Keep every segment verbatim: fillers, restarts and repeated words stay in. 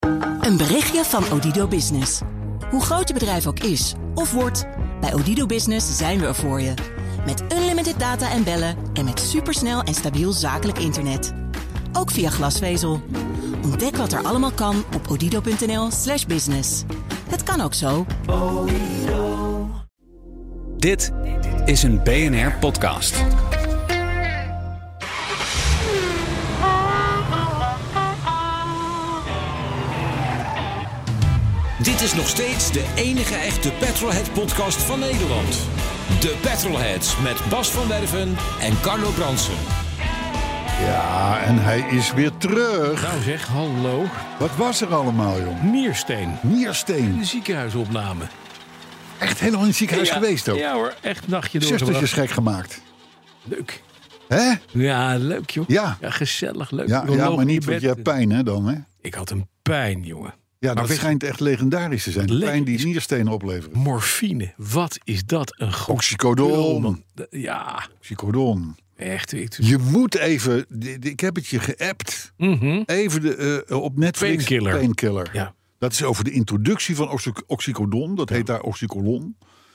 Een berichtje van Odido Business. Hoe groot je bedrijf ook is of wordt, bij Odido Business zijn we er voor je. Met unlimited data en bellen en met supersnel en stabiel zakelijk internet. Ook via glasvezel. Ontdek wat er allemaal kan op odido.nl slash business. Het kan ook zo. Dit is een B N R podcast. Dit is nog steeds de enige echte Petrolhead-podcast van Nederland. De Petrolheads met Bas van Werven en Carlo Bransen. Ja, en hij is weer terug. Nou zeg, hallo. Wat was er allemaal, jong? Niersteen. Niersteen. De ziekenhuisopname. Echt helemaal in het ziekenhuis ja, geweest ook. Ja hoor, echt nachtje doorgebracht. Zustertjes gek gemaakt. Leuk. Hè? Ja, leuk joh. Ja. Ja, gezellig, leuk. Ja, ja maar niet, want je hebt pijn hè dan, hè? Ik had een pijn, jongen. Ja, maar dat schijnt echt legendarisch te zijn. De pijn die nierstenen opleveren. Morfine, wat is dat een goed... Oxycodon. Ja. Oxycodon. Echt. Ik... Je moet even, ik heb het je geappt, mm-hmm. even de, uh, op Netflix. Painkiller. Painkiller. Ja. Dat is over de introductie van oxy- oxycodon. Dat ja. heet daar oxycolon.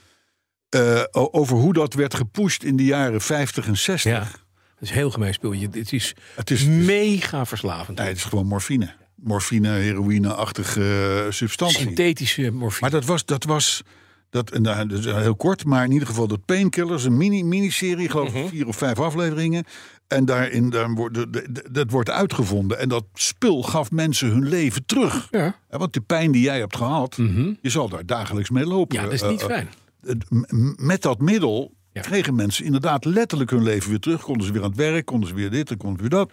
Uh, over hoe dat werd gepusht in de jaren vijftig en zestig. Ja. Dat is heel gemeen spul. Het is, het is mega verslavend. Nee, het is gewoon morfine. Morfine, heroïne-achtige uh, substantie. Synthetische morfine. Maar dat was, dat was dat, en dat is heel kort, maar in ieder geval dat Painkillers, een mini, miniserie, geloof ik, mm-hmm. vier of vijf afleveringen. En daarin daar wordt, dat wordt uitgevonden. En dat spul gaf mensen hun leven terug. Ja. Want de pijn die jij hebt gehad, mm-hmm. je zal daar dagelijks mee lopen. Ja, dat is niet uh, fijn. Uh, met dat middel ja. kregen mensen inderdaad letterlijk hun leven weer terug. Konden ze weer aan het werk, konden ze weer dit en konden ze weer dat.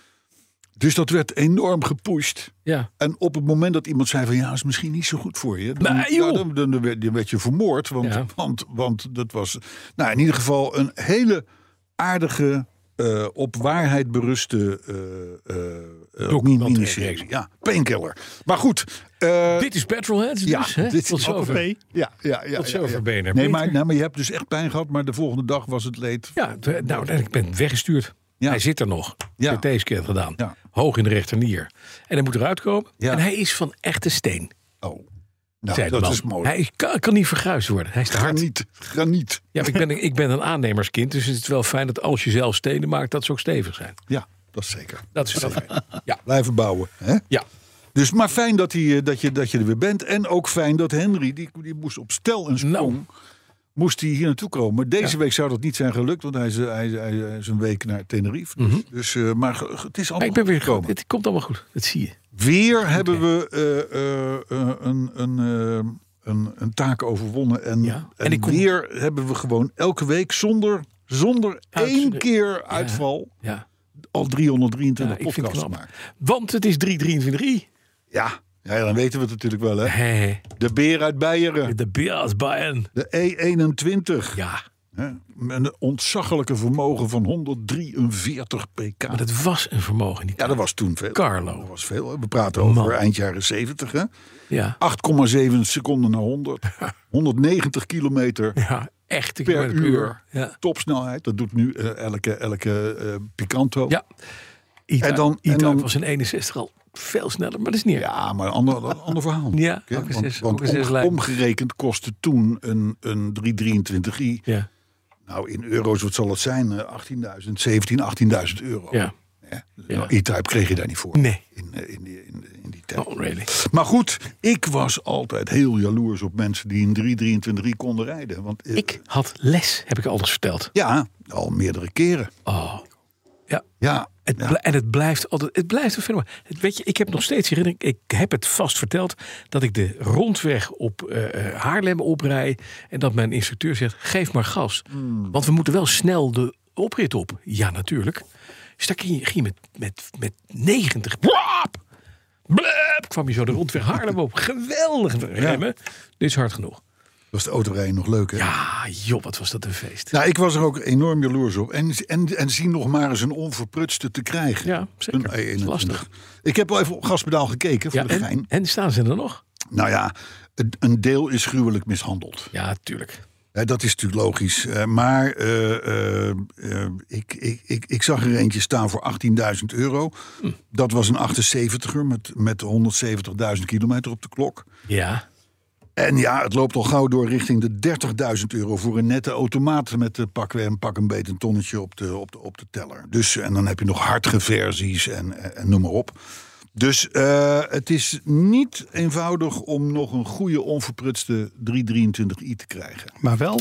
Dus dat werd enorm gepusht. Ja. En op het moment dat iemand zei van ja, dat is misschien niet zo goed voor je. Dan, nee, ja, dan, dan, dan, werd, dan werd je vermoord. Want, ja. want, want dat was nou, in ieder geval een hele aardige, uh, op waarheid beruste uh, uh, miniserie. Ja, Painkiller. Maar goed. Uh, dit is Petrolheads dus, ja, hè? Dit Tot is zover. Ja, ja, ja, Tot ja, zover ja. B N R. Nee, maar, nou, maar je hebt dus echt pijn gehad. Maar de volgende dag was het leed. Ja, nou, ik ben weggestuurd. Ja. Hij zit er nog. Ja. C T-scan gedaan. Ja. Hoog in de rechternier. En hij moet eruit komen. Ja. En hij is van echte steen. Oh, nou, dat man. is mooi. Hij kan, kan niet verguisd worden. Hij is te hard. Graniet. Graniet. Ja, ik ben, ik ben een aannemerskind. Dus het is wel fijn dat als je zelf stenen maakt, dat ze ook stevig zijn. Ja, dat is zeker. Dat is wel fijn. Ja. Blijven bouwen. Hè? Ja. Dus maar fijn dat, hij, dat, je, dat je er weer bent. En ook fijn dat Henry, die, die moest op stel en sprong... Nou. Moest hij hier naartoe komen. Deze ja. week zou dat niet zijn gelukt, want hij is, hij, hij is een week naar Tenerife. Mm-hmm. Dus, uh, maar het is allemaal ik ben weer gekomen. Het komt allemaal goed, dat zie je. Weer okay. hebben we uh, uh, uh, een, een, uh, een, een taak overwonnen. En, ja. en, en ik kom... weer hebben we gewoon elke week zonder, zonder één keer uitval... Ja. Ja. al driehonderddrieëntwintig ja, podcasts gemaakt. Want het is drie drieëntwintig. Ja. Ja, dan weten we het natuurlijk wel, hè? Hey. De beer uit Beieren. De beer uit Beieren. De E eenentwintig. Ja. Hè? Met een ontzaglijke vermogen van honderddrieënveertig pk. Maar dat was een vermogen niet. Ja, dat was toen veel. Carlo. Dat was veel. We praten over Man. eind jaren zeventig, hè? Ja. acht komma zeven seconden naar honderd. honderdnegentig kilometer ja, echt per uur. uur. Ja. Topsnelheid. Dat doet nu uh, elke, elke uh, Picanto. Ja. E-Type, en dan, E-Type en dan was in eenenzestig al veel sneller, maar dat is niet. Ja, maar een ander, ander verhaal. Ja, okay? ook want, zes, want ook om, omgerekend kostte toen een, een driehonderddrieëntwintig i. Ja. Nou, in euro's, wat zal het zijn? achttienduizend, zeventien, achttienduizend euro. Ja. Ja. Nou, E-Type kreeg je daar niet voor. Nee. In, in, in, in, in die tijd. Oh, really? Maar goed, ik was altijd heel jaloers op mensen die een driehonderddrieëntwintig i konden rijden. Want, ik had les, heb ik alles verteld. Ja, al meerdere keren. Oh. Ja. Ja. Het ja. bl- en het blijft altijd, het blijft een fenomeen. Weet je, ik heb nog steeds herinnering, ik heb het vast verteld, dat ik de rondweg op uh, Haarlem oprij en dat mijn instructeur zegt, geef maar gas. Mm. Want we moeten wel snel de oprit op. Ja, natuurlijk. Dus daar ging je, ging je met, met, met negentig, blap, blap, kwam je zo de rondweg Haarlem op. Geweldig remmen. Ja. Dit is hard genoeg. Was de autorijden nog leuk, hè? Ja, joh, wat was dat een feest. Nou, ik was er ook enorm jaloers op. En, en, en zie nog maar eens een onverprutste te krijgen. Ja, zeker. Een E eenentwintig. Lastig. Ik heb wel even op gaspedaal gekeken, voor ja, de en, gein. En staan ze er nog? Nou ja, een deel is gruwelijk mishandeld. Ja, tuurlijk. Uh, dat is natuurlijk logisch. Uh, maar uh, uh, uh, ik, ik, ik, ik zag er eentje staan voor achttienduizend euro. Hm. Dat was een achtenzeventiger met, met honderdzeventigduizend kilometer op de klok. Ja. En ja, het loopt al gauw door richting de dertigduizend euro voor een nette automaat met de pak, een pak een beet een tonnetje op de, op de, op de teller. Dus, en dan heb je nog hartige versies en, en, en noem maar op. Dus uh, het is niet eenvoudig om nog een goede onverprutste driehonderddrieëntwintig i te krijgen. Maar wel?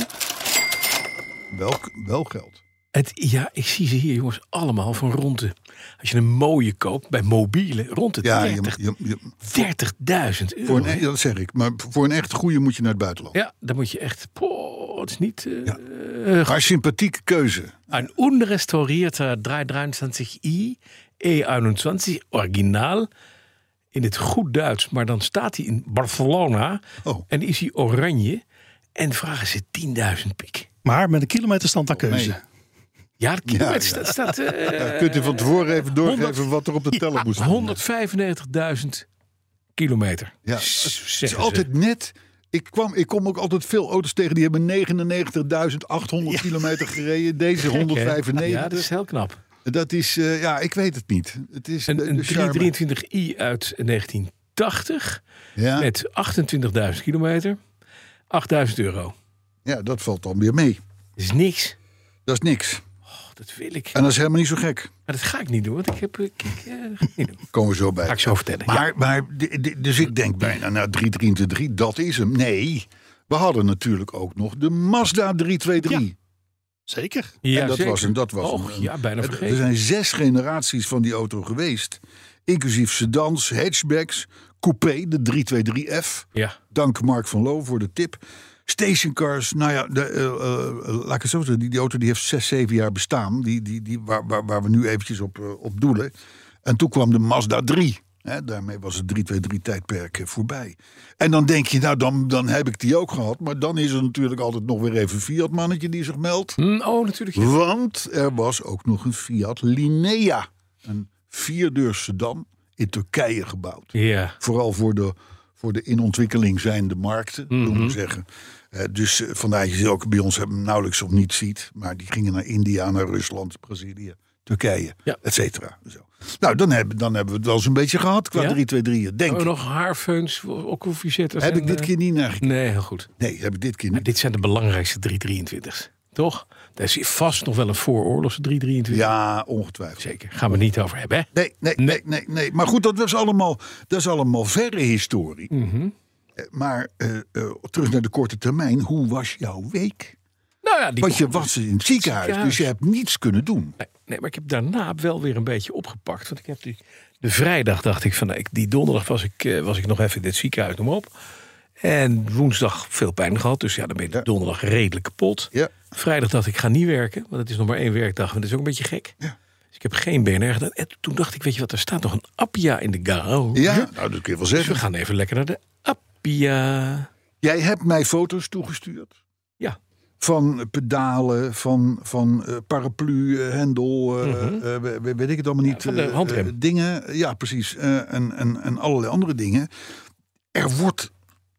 Wel, wel geld. Het, ja, ik zie ze hier jongens allemaal van rond de... Als je een mooie koopt bij mobiele, rond de ja, dertig, je, je, je, dertigduizend euro. Voor een, dat zeg ik, maar voor een echt goede moet je naar het buitenland. Ja, dan moet je echt... Poh, het is niet... Uh, ja. uh, maar sympathieke keuze. Een onrestaurierter driehonderddreiëntwintig i E eenentwintig originaal in het goed Duits, maar dan staat hij in Barcelona oh. en is hij oranje en vragen ze tienduizend pik. Maar met een kilometerstand aan keuze. Nee. Ja, de kilometer ja, ja. staat... staat uh, ja, kunt u van tevoren even doorgeven honderd, wat er op de teller moest staan? honderdvijfennegentigduizend kilometer. Ja, het is altijd net... Ik, kwam, ik kom ook altijd veel auto's tegen die hebben negenennegentigduizend achthonderd ja. kilometer gereden. Deze honderdvijfennegentig. Ja, dat is heel knap. Dat is, uh, ja, ik weet het niet. Het is een de, de een driehonderddrieëntwintig i uit negentien tachtig ja. met achtentwintigduizend kilometer, achtduizend euro. Ja, dat valt dan weer mee. Dat is niks. Dat is niks. Oh, dat wil ik. En dat is helemaal niet zo gek. Maar dat ga ik niet doen, want ik heb... Ik, ik, uh, niet doen. Komen we zo bij. Ga ik zo vertellen. Maar, ja. maar dus ik denk bijna, nou, driehonderddrieëntwintig, dat is hem. Nee, we hadden natuurlijk ook nog de Mazda driehonderddraaienveertig. Ja. Zeker. Ja, en dat zeker. was een, dat was Och, een, ja, bijna vergeten. Er zijn zes generaties van die auto geweest. Inclusief sedans, hatchbacks, coupé, de driehonderddraaienveertig F. Ja. Dank Mark van Loo voor de tip. Stationcars, nou ja, de, uh, uh, laat ik het zo zeggen, die, die auto die heeft zes, zeven jaar bestaan. Die, die, die, waar, waar, waar we nu eventjes op, uh, op doelen. En toen kwam de Mazda drie. Hè, daarmee was het driehonderddraaienveertig-tijdperk voorbij. En dan denk je, nou, dan, dan heb ik die ook gehad. Maar dan is er natuurlijk altijd nog weer even een Fiat-mannetje die zich meldt. Mm, oh, natuurlijk. Ja. Want er was ook nog een Fiat Linea. Een vierdeurs sedan in Turkije gebouwd. Ja. Vooral voor de, voor de in ontwikkeling zijnde markten, mm-hmm. moet ik zeggen. Uh, dus uh, vandaar je ze ook bij ons hebben nauwelijks of niet ziet. Maar die gingen naar India, naar Rusland, Brazilië, Turkije, ja. et cetera. Zo. Nou, dan hebben, dan hebben we het wel eens een beetje gehad qua ja? driehonderddraaienveertig, denk ik. Oh, nog haarfeuns, koffiezet. Heb en, ik dit keer niet naar gekeken? Nee, heel goed. Nee, heb ik dit keer niet. Maar dit zijn de belangrijkste driehonderddrieëntwintig's, toch? Daar is vast nog wel een vooroorlogse driehonderddrieëntwintig. Ja, ongetwijfeld. Zeker. Gaan we niet over hebben, hè? Nee, nee, nee, nee. nee, nee. Maar goed, dat was allemaal, dat is allemaal verre historie. Mm-hmm. Maar uh, uh, terug naar de korte termijn. Hoe was jouw week? Nou ja, die Want je was in het ziekenhuis, ziekenhuis, dus je hebt niets kunnen doen. Nee, nee, maar ik heb daarna wel weer een beetje opgepakt. Want ik heb die, de vrijdag dacht ik van, nee, die donderdag was ik, uh, was ik nog even in het ziekenhuis, noem op. En woensdag veel pijn gehad, dus ja, dan ben je ja. donderdag redelijk kapot. Ja. Vrijdag dacht ik, ik ga niet werken, want het is nog maar één werkdag. En dat is ook een beetje gek. Ja. Dus ik heb geen B N R gedaan. En toen dacht ik, weet je wat, er staat nog een Appia in de garage. Ja, nou, dat kun je wel zeggen. Dus we gaan even lekker naar de Appia. Jij hebt mij foto's toegestuurd. Ja. Van pedalen, van, van uh, paraplu, uh, hendel, uh, mm-hmm. uh, weet ik het allemaal niet. Ja, van de handrem. Uh, dingen, ja precies. Uh, en, en, en allerlei andere dingen. Er wordt...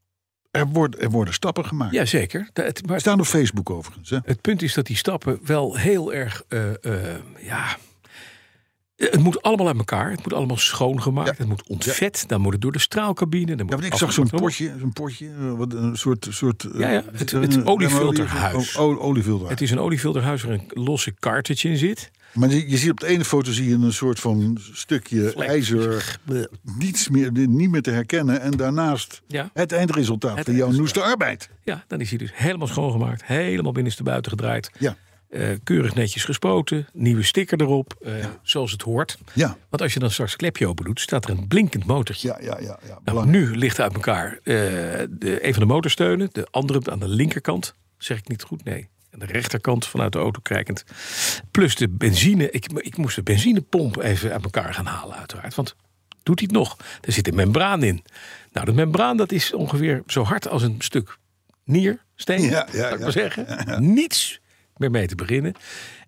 Er worden, er worden stappen gemaakt. Jazeker. Het, maar staan op Facebook overigens. Hè? Het punt is dat die stappen wel heel erg... Uh, uh, ja, het moet allemaal uit elkaar. Het moet allemaal schoongemaakt. Ja. Het moet ontvet. Ja. Dan moet het door de straalcabine. Dan moet ja, want ik zag zo'n potje. Zo'n potje wat een soort... soort ja, ja, het, het, het oliefilterhuis. O, oliefilterhuis. Het is een oliefilterhuis waar een losse cartridge in zit. Maar je, je ziet op de ene foto zie je een soort van stukje Vlek. ijzer, niets meer, niet meer te herkennen. En daarnaast ja. het eindresultaat het van jouw noeste arbeid. Ja, dan is hij dus helemaal schoongemaakt, helemaal binnenstebuiten gedraaid. Ja. Uh, keurig netjes gespoten, nieuwe sticker erop, uh, ja. zoals het hoort. Ja. Want als je dan straks het klepje open doet, staat er een blinkend motortje. Ja, ja, ja, ja, nou, nu ligt uit elkaar uh, de, een van de motorsteunen, de andere aan de linkerkant. Zeg ik niet goed? Nee. Aan de rechterkant vanuit de auto kijkend. Plus de benzine. Ik, ik moest de benzinepomp even uit elkaar gaan halen uiteraard. Want doet hij het nog? Er zit een membraan in. Nou, de membraan dat is ongeveer zo hard als een stuk niersteen. Ja, ja, zou ik ja, maar zeggen. Ja, ja. Niets meer mee te beginnen.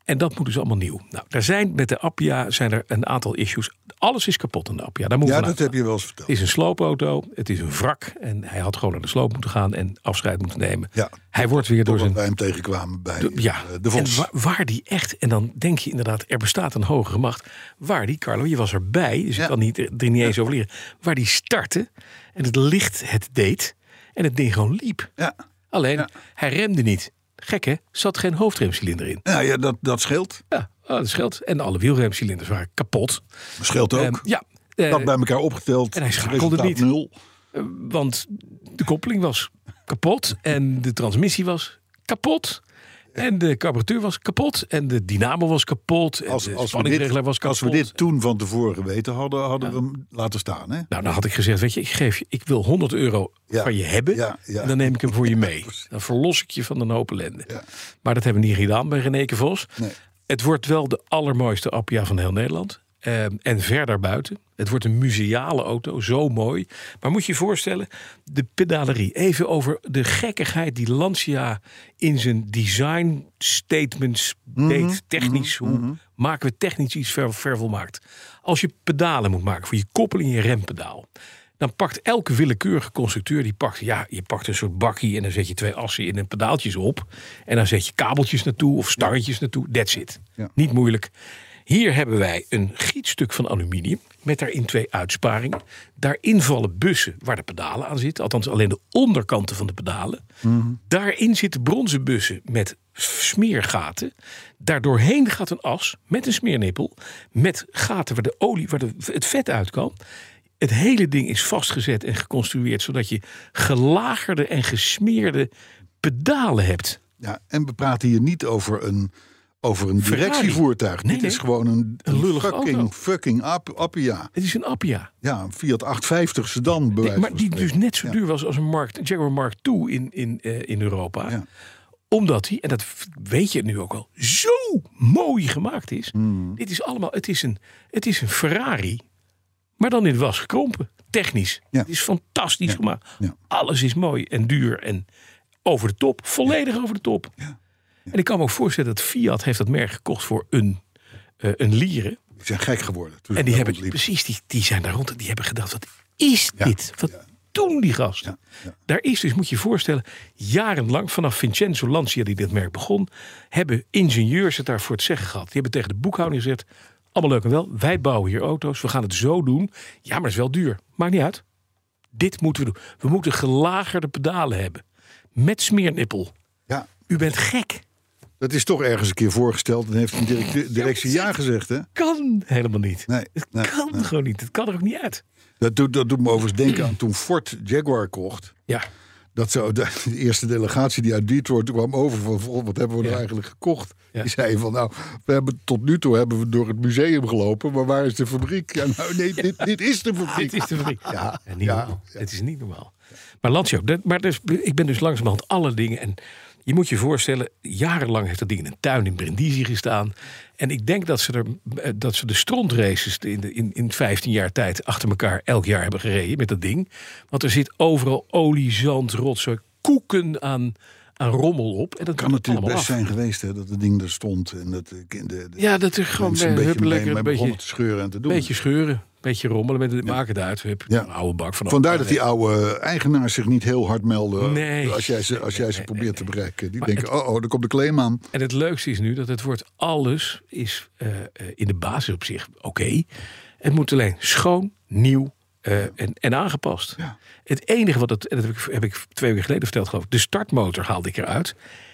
En dat moet dus allemaal nieuw. Nou, daar zijn met de Appia zijn er een aantal issues. Alles is kapot aan de Appia. Daar moet Ja, dat heb je wel eens verteld. Het is een sloopauto, het is een wrak. En hij had gewoon naar de sloop moeten gaan en afscheid moeten nemen. Ja, hij wordt weer door zijn... wij hem tegenkwamen bij de, ja, uh, de Vos. En waar, waar die echt, en dan denk je inderdaad, er bestaat een hogere macht. Waar die, Carlo, je was erbij, dus Ja. ik kan niet, er niet eens over leren. Waar die startte en het licht het deed en het ding gewoon liep. Ja. Alleen, Ja. hij remde niet. Gek hè, zat geen hoofdremcilinder in. Ja, ja dat, dat scheelt. Ja, oh, dat scheelt. En alle wielremcilinders waren kapot. Dat scheelt ook. Ehm, ja, eh, dat bij elkaar opgeteld. en hij is schakelde resultaat niet. Nul. want de koppeling was kapot en de transmissie was kapot. En de carburateur was kapot. En de dynamo was kapot. En Als, de als, we spanningregelaar was dit, als kapot. we dit toen van tevoren geweten hadden, hadden we hem laten staan. Hè? Nou, dan had ik gezegd, weet je, ik geef je, ik wil honderd euro Ja. van je hebben. Ja, ja. En dan neem ik hem voor je mee. Dan verlos ik je van een hoop ellende. Ja. Maar dat hebben we niet gedaan bij Reneke Vos. Nee. Het wordt wel de allermooiste Appia van heel Nederland. Eh, en ver daarbuiten. Het wordt een museale auto, zo mooi. Maar moet je je voorstellen, de pedalerie. Even over de gekkigheid die Lancia in zijn design statements deed. Technisch, hoe maken we technisch iets ver, vervolmaakt? Als je pedalen moet maken voor je koppeling en je rempedaal. Dan pakt elke willekeurige constructeur, die pakt, ja, je pakt een soort bakkie en dan zet je twee assen in en pedaaltjes op. En dan zet je kabeltjes naartoe of stangetjes naartoe. That's it. Ja. Niet moeilijk. Hier hebben wij een gietstuk van aluminium met daarin twee uitsparingen. Daarin vallen bussen waar de pedalen aan zitten. Althans alleen de onderkanten van de pedalen. Mm-hmm. Daarin zitten bronzen bussen met smeergaten. Daardoorheen gaat een as met een smeernippel. Met gaten waar de olie, waar de, het vet uit kan. Het hele ding is vastgezet en geconstrueerd zodat je gelagerde en gesmeerde pedalen hebt. Ja, en we praten hier niet over een, over een Ferrari. directievoertuig. Nee, Dit nee. is gewoon een, Een lullige fucking, auto. fucking App- Appia. Het is een Appia. Ja, een Fiat achthonderdvijftig sedan. Bij Die, wijze maar van die spreken. dus net zo Ja. duur was als een Mark, Jaguar Mark twee in, in, uh, in Europa. Ja. Omdat hij, en dat weet je nu ook al, zo mooi gemaakt is. Hmm. Dit is allemaal, het is, een, het is een Ferrari, maar dan in het was gekrompen. Technisch. Ja. Het is fantastisch Ja. gemaakt. Ja. Alles is mooi en duur en over de top. Volledig over de top. Ja. En ik kan me ook voorstellen dat Fiat heeft dat merk gekocht voor een, uh, een lieren. Die zijn gek geworden. toen En ze die daar hebben rondliepen. precies, die, die zijn daar rond en die hebben gedacht, wat is Ja, dit? Wat ja. doen die gasten? Ja, ja. Daar is dus, moet je je voorstellen, jarenlang vanaf Vincenzo Lancia die dit merk begon, hebben ingenieurs het daarvoor het zeggen gehad. Die hebben tegen de boekhouding gezegd, allemaal leuk en wel, wij bouwen hier auto's, we gaan het zo doen. Ja, maar het is wel duur. Maakt niet uit. Dit moeten we doen. We moeten gelagerde pedalen hebben. Met smeernippel. Ja, U bent gek. dat is toch ergens een keer voorgesteld. En heeft een directe- directie ja gezegd, hè? Kan helemaal niet. Nee, Het nee, kan nee. gewoon niet. Het kan er ook niet uit. Dat doet, dat doet me overigens denken aan toen Ford Jaguar kocht. Ja. Dat zo, de, de eerste delegatie die uit Detroit kwam over van, "Goh, wat hebben we Ja. er eigenlijk gekocht?" Ja. Die zei van, nou, we hebben tot nu toe hebben we door het museum gelopen, maar waar is de fabriek? Ja, nou, nee, dit, dit is de fabriek. Dit is de fabriek. Ja, En niet ja, normaal. ja. Het is niet normaal. Maar Lancia, dat- maar dus, ik ben dus langzamerhand alle dingen. En je moet je voorstellen, jarenlang heeft dat ding in een tuin in Brindisi gestaan. En ik denk dat ze, er, eh, dat ze de strontraces in, de, in, in vijftien jaar tijd achter elkaar elk jaar hebben gereden met dat ding. Want er zit overal olie, zand, rotzooi, koeken aan, aan rommel op. En dat Kan moet natuurlijk allemaal best af. zijn geweest hè, dat het ding er stond. En dat de, de, de Ja, dat er gewoon mensen bij een beetje huppen mee, lekker mee een begonnen beetje, te scheuren en te doen. beetje scheuren. Beetje rommelen. Met het, Maak het uit. We hebben Ja. een oude bak van. Vandaar dat die oude eigenaars zich niet heel hard melden Nee. als jij ze, als jij ze probeert te bereiken. Die denken, oh, oh, er komt de claim aan. En het leukste is nu dat het wordt alles is uh, uh, in de basis op zich oké. Okay. Het moet alleen schoon, nieuw uh, en, en aangepast. Ja. Het enige wat het, en dat heb ik, heb ik twee weken geleden verteld, geloof ik, de startmotor haalde ik eruit.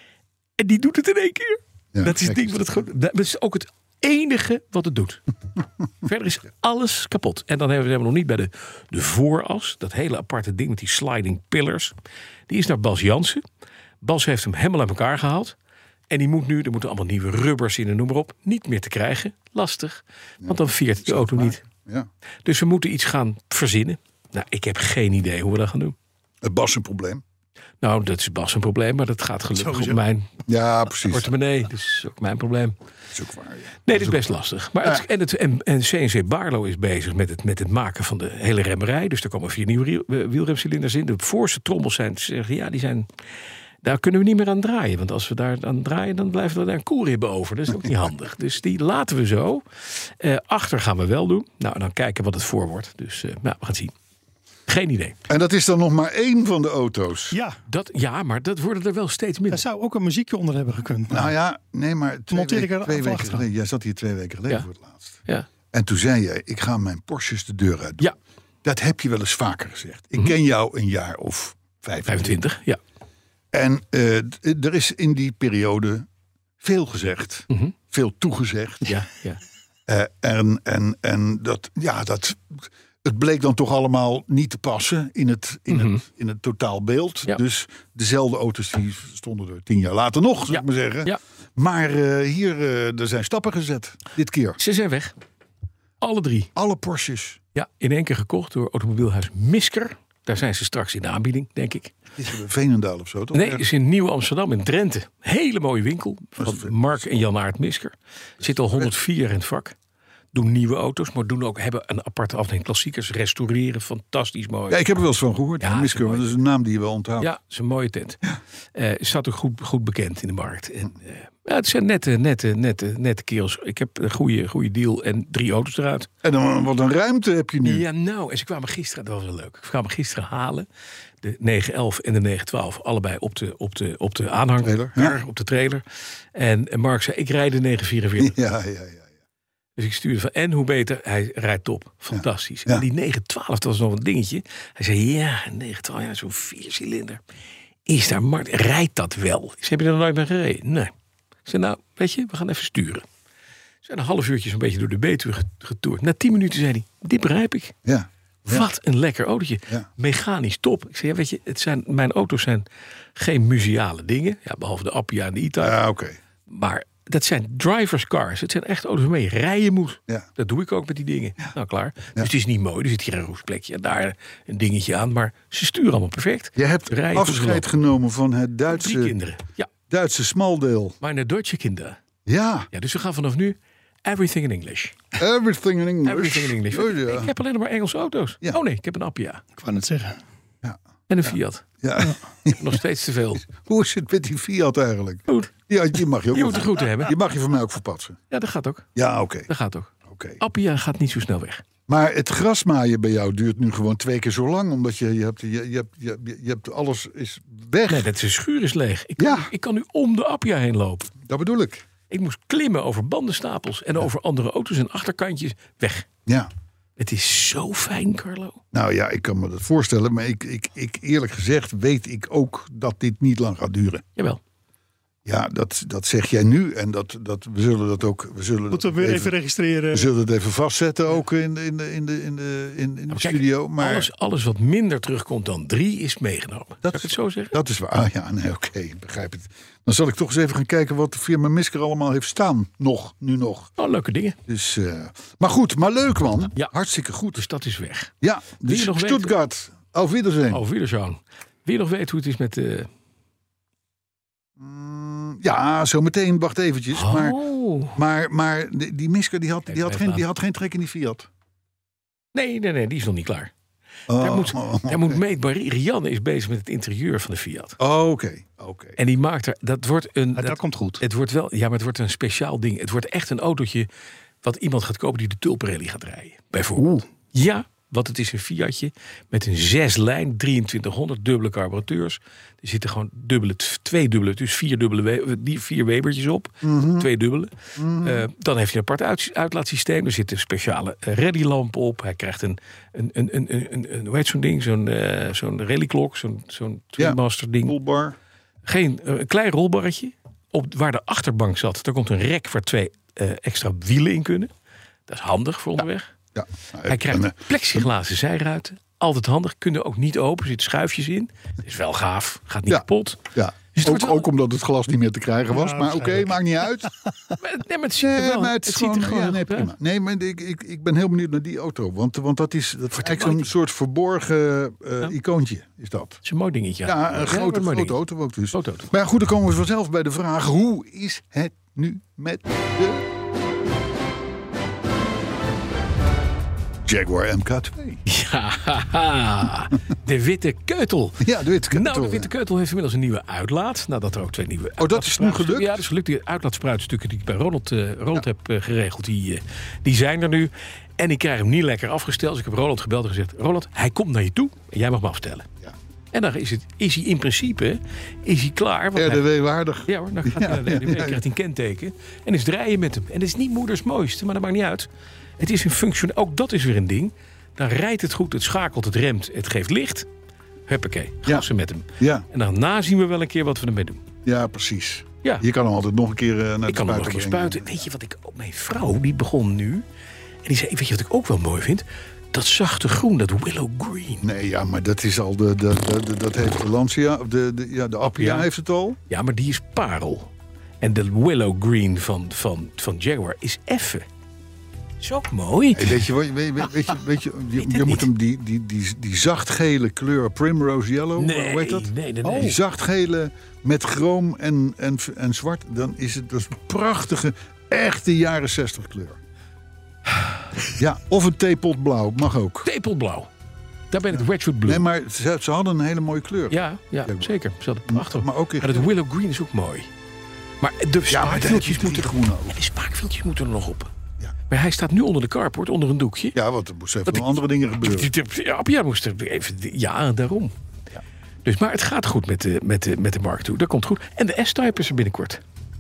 En die doet het in één keer. Ja, dat is het gek ding is wat het dat, gewoon. Dat is ook het enige wat het doet. Verder is alles kapot. En dan hebben we nog niet bij de, de vooras. Dat hele aparte ding met die sliding pillars. Die is naar Bas Jansen. Bas heeft hem helemaal uit elkaar gehaald. En die moet nu, er moeten allemaal nieuwe rubbers in en noem maar op. Niet meer te krijgen. Lastig. Want dan veert de auto niet. Ja. Dus we moeten iets gaan verzinnen. Nou, ik heb geen idee hoe we dat gaan doen. Het Bas een probleem. Nou, dat is Bas een probleem. Maar dat gaat gelukkig Sowieso. op mijn Ja, precies. portemonnee. Dat is ook mijn probleem. Dat is ook waar. Ja. Nee, dit is best lastig. Maar het, en, het, en, en C N C Barlo is bezig met het, met het maken van de hele remmerij. Dus er komen vier nieuwe riel- wielremcilinders in. De voorste trommels zijn, zeggen, ja, die zijn, Daar kunnen we niet meer aan draaien. Want als we daar aan draaien, dan blijven er daar koelribben over. Dat is ook niet handig. Dus die laten we zo. Uh, achter gaan we wel doen. Nou, dan kijken wat het voor wordt. Dus uh, nou, we gaan het zien. Geen idee. En dat is dan nog maar één van de auto's. Ja, Dat, ja, maar dat worden er wel steeds daar minder. zou ook een muziekje onder hebben gekund. Nou ja, nee, maar twee, Monteer ik weken, er twee af weken achter. geleden. Jij zat hier twee weken geleden Ja. voor het laatst. Ja. En toen zei jij, ik ga mijn Porsches de deur uit doen. Ja, Dat heb je wel eens vaker gezegd. Ik Mhm. ken jou een jaar of vijfentwintig. vijfentwintig. Ja. En uh, d- er is in die periode veel gezegd. Mhm. Veel toegezegd. Ja, ja. Uh, en en, en dat, ja, dat, het bleek dan toch allemaal niet te passen in het, in Mhm. het, in het totaalbeeld. Ja. Dus dezelfde auto's die stonden er tien jaar later nog, zou Ja. ik maar zeggen. Ja. Maar uh, hier, uh, er zijn stappen gezet. Dit keer. Ze zijn weg. Alle drie. Alle Porsches. Ja, in één keer gekocht door automobielhuis Misker. Daar zijn ze straks in de aanbieding, denk ik. Is er bij Veenendaal of zo, toch? Nee, is in Nieuw-Amsterdam in Drenthe. Hele mooie winkel van Mark en Jan Aert Misker. Zit al honderdvier in het vak. Doen nieuwe auto's, maar doen ook, hebben een aparte afdeling klassiekers. Restaureren, fantastisch mooi. Ja, ik heb er wel eens van gehoord. Ja, Ja, dat is Misker, mooi. dat is een naam die je wel onthoudt. Ja, het is een mooie tent. Eh staat ook goed, goed bekend in de markt. En, eh, ja, het zijn nette, nette, nette, nette kerels. Ik heb een goede, goede deal en drie auto's eruit. En dan wat een ruimte heb je nu. Ja, nou, en ze kwamen gisteren, dat was wel leuk. Ze kwamen gisteren halen. De negen elf en de negen twaalf, allebei op de, op de, op de aanhang. Trailer, Daar, ja. op de trailer. En, en Mark zei, ik rijd de negen vierenveertig. Ja, ja, ja. Dus ik stuurde van, en hoe beter? Hij rijdt top. Fantastisch. Ja. En die negen twaalf, dat was nog een dingetje. Hij zei, ja, een negen twaalf, ja, zo'n viercilinder. Is daar Mark, rijdt dat wel? Ik zei, heb je er nooit naar gereden? Nee. Ik zei, nou, weet je, we gaan even sturen. We zijn een half uurtje zo'n beetje door de Betuwe getoerd. Na tien minuten zei hij, dit begrijp ik. Ja. Ja. Wat een lekker autootje. Ja. Mechanisch top. Ik zei, ja, weet je, het zijn, mijn auto's zijn geen museale dingen. Ja, behalve de Appia en de E-Type. Ja, oké. Maar dat zijn drivers cars. Het zijn echt auto's waarmee je rijden moet. Ja. Dat doe ik ook met die dingen. Nou, klaar. Dus het is niet mooi. Er zit hier een roestplekje en daar een dingetje aan. Maar ze sturen allemaal perfect. Je hebt Rijden goed afscheid gelopen. genomen van het Drie Duitse, kinderen. Ja, Duitse smaldeel. maar naar Deutsche kinderen. Ja, Ja, dus we gaan vanaf nu everything in English. everything in English. Everything in English. Oh, ja. Ik heb alleen maar Engelse auto's. Ja. Oh nee, ik heb een Appia. Ik wou net zeggen. En een Fiat. Ja. Nog steeds te veel. Hoe is het met die Fiat eigenlijk? Goed. Ja, die mag je ook Je wel- moet de groeten hebben. Die mag je van mij ook verpatsen. Ja, dat gaat ook. Ja, oké. Dat gaat ook. oké. Appia gaat niet zo snel weg. Maar het grasmaaien bij jou duurt nu gewoon twee keer zo lang. Omdat je, je, hebt, je, je, hebt, je, je hebt alles is weg. Nee, dat is een schuur is leeg. Ik kan, Ja. nu- ik kan nu om de Appia heen lopen. Dat bedoel ik. Ik moest klimmen over bandenstapels en over andere auto's en achterkantjes. Weg. Ja. Het is zo fijn, Carlo. Nou ja, ik kan me dat voorstellen. Maar ik, ik, ik eerlijk gezegd weet ik ook dat dit niet lang gaat duren. Jawel. Ja, dat, dat zeg jij nu. En dat, dat, we zullen dat ook. We zullen Moeten dat we weer even, even registreren. we zullen het even vastzetten ook in de, in de, in de, in de, in, in de Maar kijk, studio. Maar Alles, alles wat minder terugkomt dan drie is meegenomen. Dat Dat Zal ik het zo zeggen? dat is waar. Ah, ja, nee, oké, ik begrijp het. Dan zal ik toch eens even gaan kijken wat de firma Misker allemaal heeft staan. Nog, nu nog. Oh, leuke dingen. Dus, uh, maar goed, maar leuk man. Ja. Hartstikke goed. Dus dat is weg. Ja, je dus nog weten? Stuttgart. Auf Wiedersehen. Auf Wiedersehen. Wil je nog weten hoe het is met de... Mm, ja, zo meteen. Wacht eventjes. Maar, Oh. maar, maar die, die Misker die had, die, had Even geen, aan. die had geen trek in die Fiat. Nee, nee, nee, die is nog niet klaar. Oh, Daar moet, oh, daar moet meetbaar. Rianne is bezig met het interieur van de Fiat. oh, Oké, oké. En die maakt er... Dat wordt een... Maar dat, dat- komt goed. Het wordt wel, ja, maar het wordt een speciaal ding. Het wordt echt een autootje wat iemand gaat kopen die de Tulpenrally gaat rijden. Bijvoorbeeld. Ja, want het is een Fiatje met een zeslijn, drieëntwintighonderd dubbele carburateurs. Er zitten gewoon dubbele, twee dubbele, dus vier dubbele, we- die vier Webertjes op. Twee dubbele. Eh, dan heeft hij een apart uit, uitlaatsysteem. Er zit een speciale uh, rallylamp op. Hij krijgt een, een, een, een, een, een, een hoe heet zo'n ding? Zo'n uh, zo'n rallyklok, zo'n zo'n Twinmaster ding. Toolbar. Geen, uh, een klein rolbarretje. Op, waar de achterbank zat, daar komt een rek waar twee uh, extra wielen in kunnen. Dat is handig voor onderweg. Ja. Nou, Hij krijgt en, eh, plexiglazen zijruiten. Altijd handig. Kunnen ook niet open. Er zitten schuifjes in. Is wel gaaf. Gaat niet Ja. kapot. ja. Dus het ook, wordt wel- ook omdat het glas niet meer te krijgen was. Ja, maar oké, waarschijnlijk. maakt niet uit. Maar, nee, maar het ziet er Nee, wel. maar het, het is ziet er gewoon, gewoon ja, heel nee, goed uit. prima. Nee, maar ik, ik, ik ben heel benieuwd naar die auto. Want, want dat is, dat is eigenlijk zo'n mooi. soort verborgen uh, Ja. icoontje. Is dat. Het is een mooi dingetje. Ja, een Ja, grote, een mooi grote dingetje. auto ook dus. Grote auto. Maar ja, goed, dan komen we vanzelf bij de vraag. Hoe is het nu met de Jaguar M K twee. Ja, de witte keutel. Ja, de witte keutel. Nou, de witte keutel heeft inmiddels een nieuwe uitlaat. Nadat er ook twee nieuwe Oh, dat is nu gelukt? Ja, dat is gelukt. Die uitlaatspruitstukken die ik bij Ronald, uh, Ronald ja. heb uh, geregeld, die, uh, die zijn er nu. En ik krijg hem niet lekker afgesteld. Dus ik heb Ronald gebeld en gezegd... Ronald, hij komt naar je toe en jij mag me afstellen. Ja. En dan is, het, is hij in principe is hij klaar. R D W-waardig. Ja hoor, dan gaat hij ja, naar de R D W, ja, ja, ja. krijgt hij een kenteken. En is draaien met hem. En dat is niet moeders mooiste, maar dat maakt niet uit. Het is een functie. Ook dat is weer een ding. Dan rijdt het goed, het schakelt, het remt, het geeft licht. Huppakee, gassen ja. met hem. Ja. En daarna zien we wel een keer wat we ermee doen. Ja, precies. Ja. Je kan hem altijd nog een keer uh, naar de ik kan hem nog een keer spuiten. Weet je wat ik ook... Mijn vrouw, die begon nu... En die zei, weet je wat ik ook wel mooi vind? Dat zachte groen, dat willow green. Nee, ja, maar dat is al de... de, de, de dat heeft de Lancia, de, de, ja, de Appia ja. heeft het al. Ja, maar die is parel. En de willow green van, van, van Jaguar is effen. Is ook mooi. Hey, weet je, weet, weet, weet je, weet je, je, je, je moet hem die, die, die, die zachtgele kleur Primrose Yellow, nee, hoe heet dat? Nee, nee, nee. Die zachtgele met chroom en, en, en zwart, dan is het dus een prachtige, echte jaren zestig kleur. Ja, of een theepotblauw, mag ook. Theepotblauw. Daar ben ik ja. Wedgwood Blue. Nee, maar ze, ze hadden een hele mooie kleur. Ja, ja zeker. Ze hadden prachtig. Maar ook in maar het willow green is ook mooi. Maar de spaakviltjes ja, moeten er groen ook. Ja, de spaakviltjes moeten er nog op. Ja. Maar hij staat nu onder de carport, onder een doekje. Ja, want er moesten even andere dingen gebeuren. Ja, ja, moest er even, ja daarom. Ja. Dus, maar het gaat goed met de, met de, met de Mark twee. Dat komt goed. En de S-Type is er binnenkort.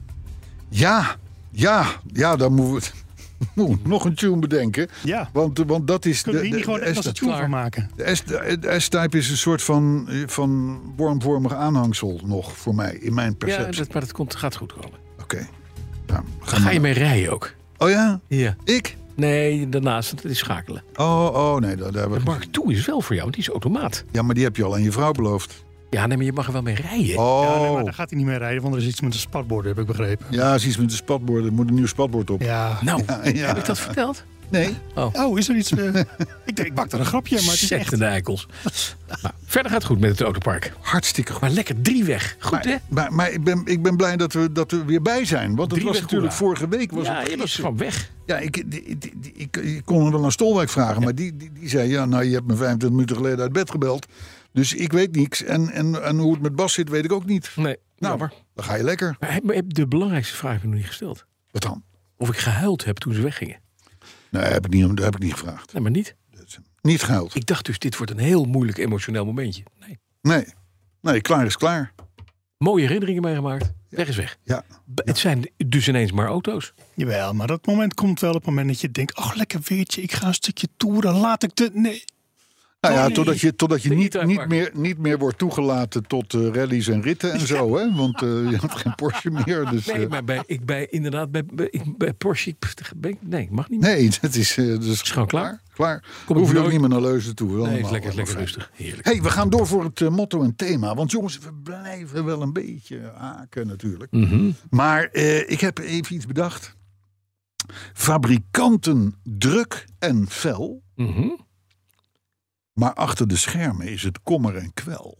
Ja, ja, ja, dan moeten we... Oeh, nog een tune bedenken. Ja. Want, want dat is... Kunnen we hier niet gewoon echt als een tune van maken? De S-Type is een soort van, van wormvormig aanhangsel nog voor mij, in mijn perceptie. Ja, dat, maar dat komt, gaat goed komen. Oké. Okay. Nou, ga ga je mee rijden ook? Oh ja? Ja. Ik? Nee, daarnaast, het is schakelen. Oh, oh nee. Daar, daar de Mark twee is wel voor jou, want die is automaat. Ja, maar die heb je al aan je vrouw beloofd. Ja, nee, maar je mag er wel mee rijden. Oh. Ja, nee, maar daar gaat hij niet mee rijden, want er is iets met een spatbord, heb ik begrepen. Ja, er is iets met een spatbord. Er moet een nieuw spatbord op. Ja. Nou, ja, ja. heb ik dat verteld? Nee. Oh, oh is er iets... Uh... ik denk, ik bak er een grapje, maar het is echt... de eikels. Nou, verder gaat het goed met het autopark. Hartstikke goed. Maar lekker drie weg. Goed, maar, hè? Maar, maar ik, ben, ik ben blij dat we, dat we weer bij zijn. Want het was natuurlijk hoera. Vorige week... Was ja, het je was gewoon weg. Ja, ik, die, die, die, ik, ik kon hem wel naar Stolwijk vragen. Ja. Maar die, die, die zei, ja, nou, je hebt me vijfentwintig minuten geleden uit bed gebeld. Dus ik weet niks. En, en, en hoe het met Bas zit, weet ik ook niet. Nee, nou, jammer. Dan ga je lekker. Maar de belangrijkste vraag heb ik nog niet gesteld. Wat dan? Of ik gehuild heb toen ze weggingen. Nee, heb ik niet, dat heb ik niet gevraagd. Nee, maar niet? Niet gehuild. Ik dacht dus, dit wordt een heel moeilijk emotioneel momentje. Nee. Nee, nee klaar is klaar. Mooie herinneringen meegemaakt. Ja. Weg is weg. Ja. Het zijn dus ineens maar auto's. Jawel, maar dat moment komt wel op het moment dat je denkt... ach, lekker weertje, ik ga een stukje toeren, laat ik de... Nee. Nou ja, nee. totdat je, totdat je niet, niet, niet, meer, niet meer wordt toegelaten tot uh, rallies en ritten en zo. Hè? Want uh, je had geen Porsche meer. Dus, nee, uh, maar bij, ik bij, inderdaad, bij, bij, ik, bij Porsche... Ik, ben, nee, mag niet meer. Nee, dat is, uh, dat is, is gewoon klaar. klaar. Kom hoef je nooit... ook niet meer naar Leusden toe. Nee, is lekker, lekker rustig. Heerlijk. Hey, we gaan door voor het uh, motto en thema. Want jongens, we blijven wel een beetje haken natuurlijk. Mm-hmm. Maar uh, ik heb even iets bedacht. Fabrikanten druk en fel... Mm-hmm. Maar achter de schermen is het kommer en kwel.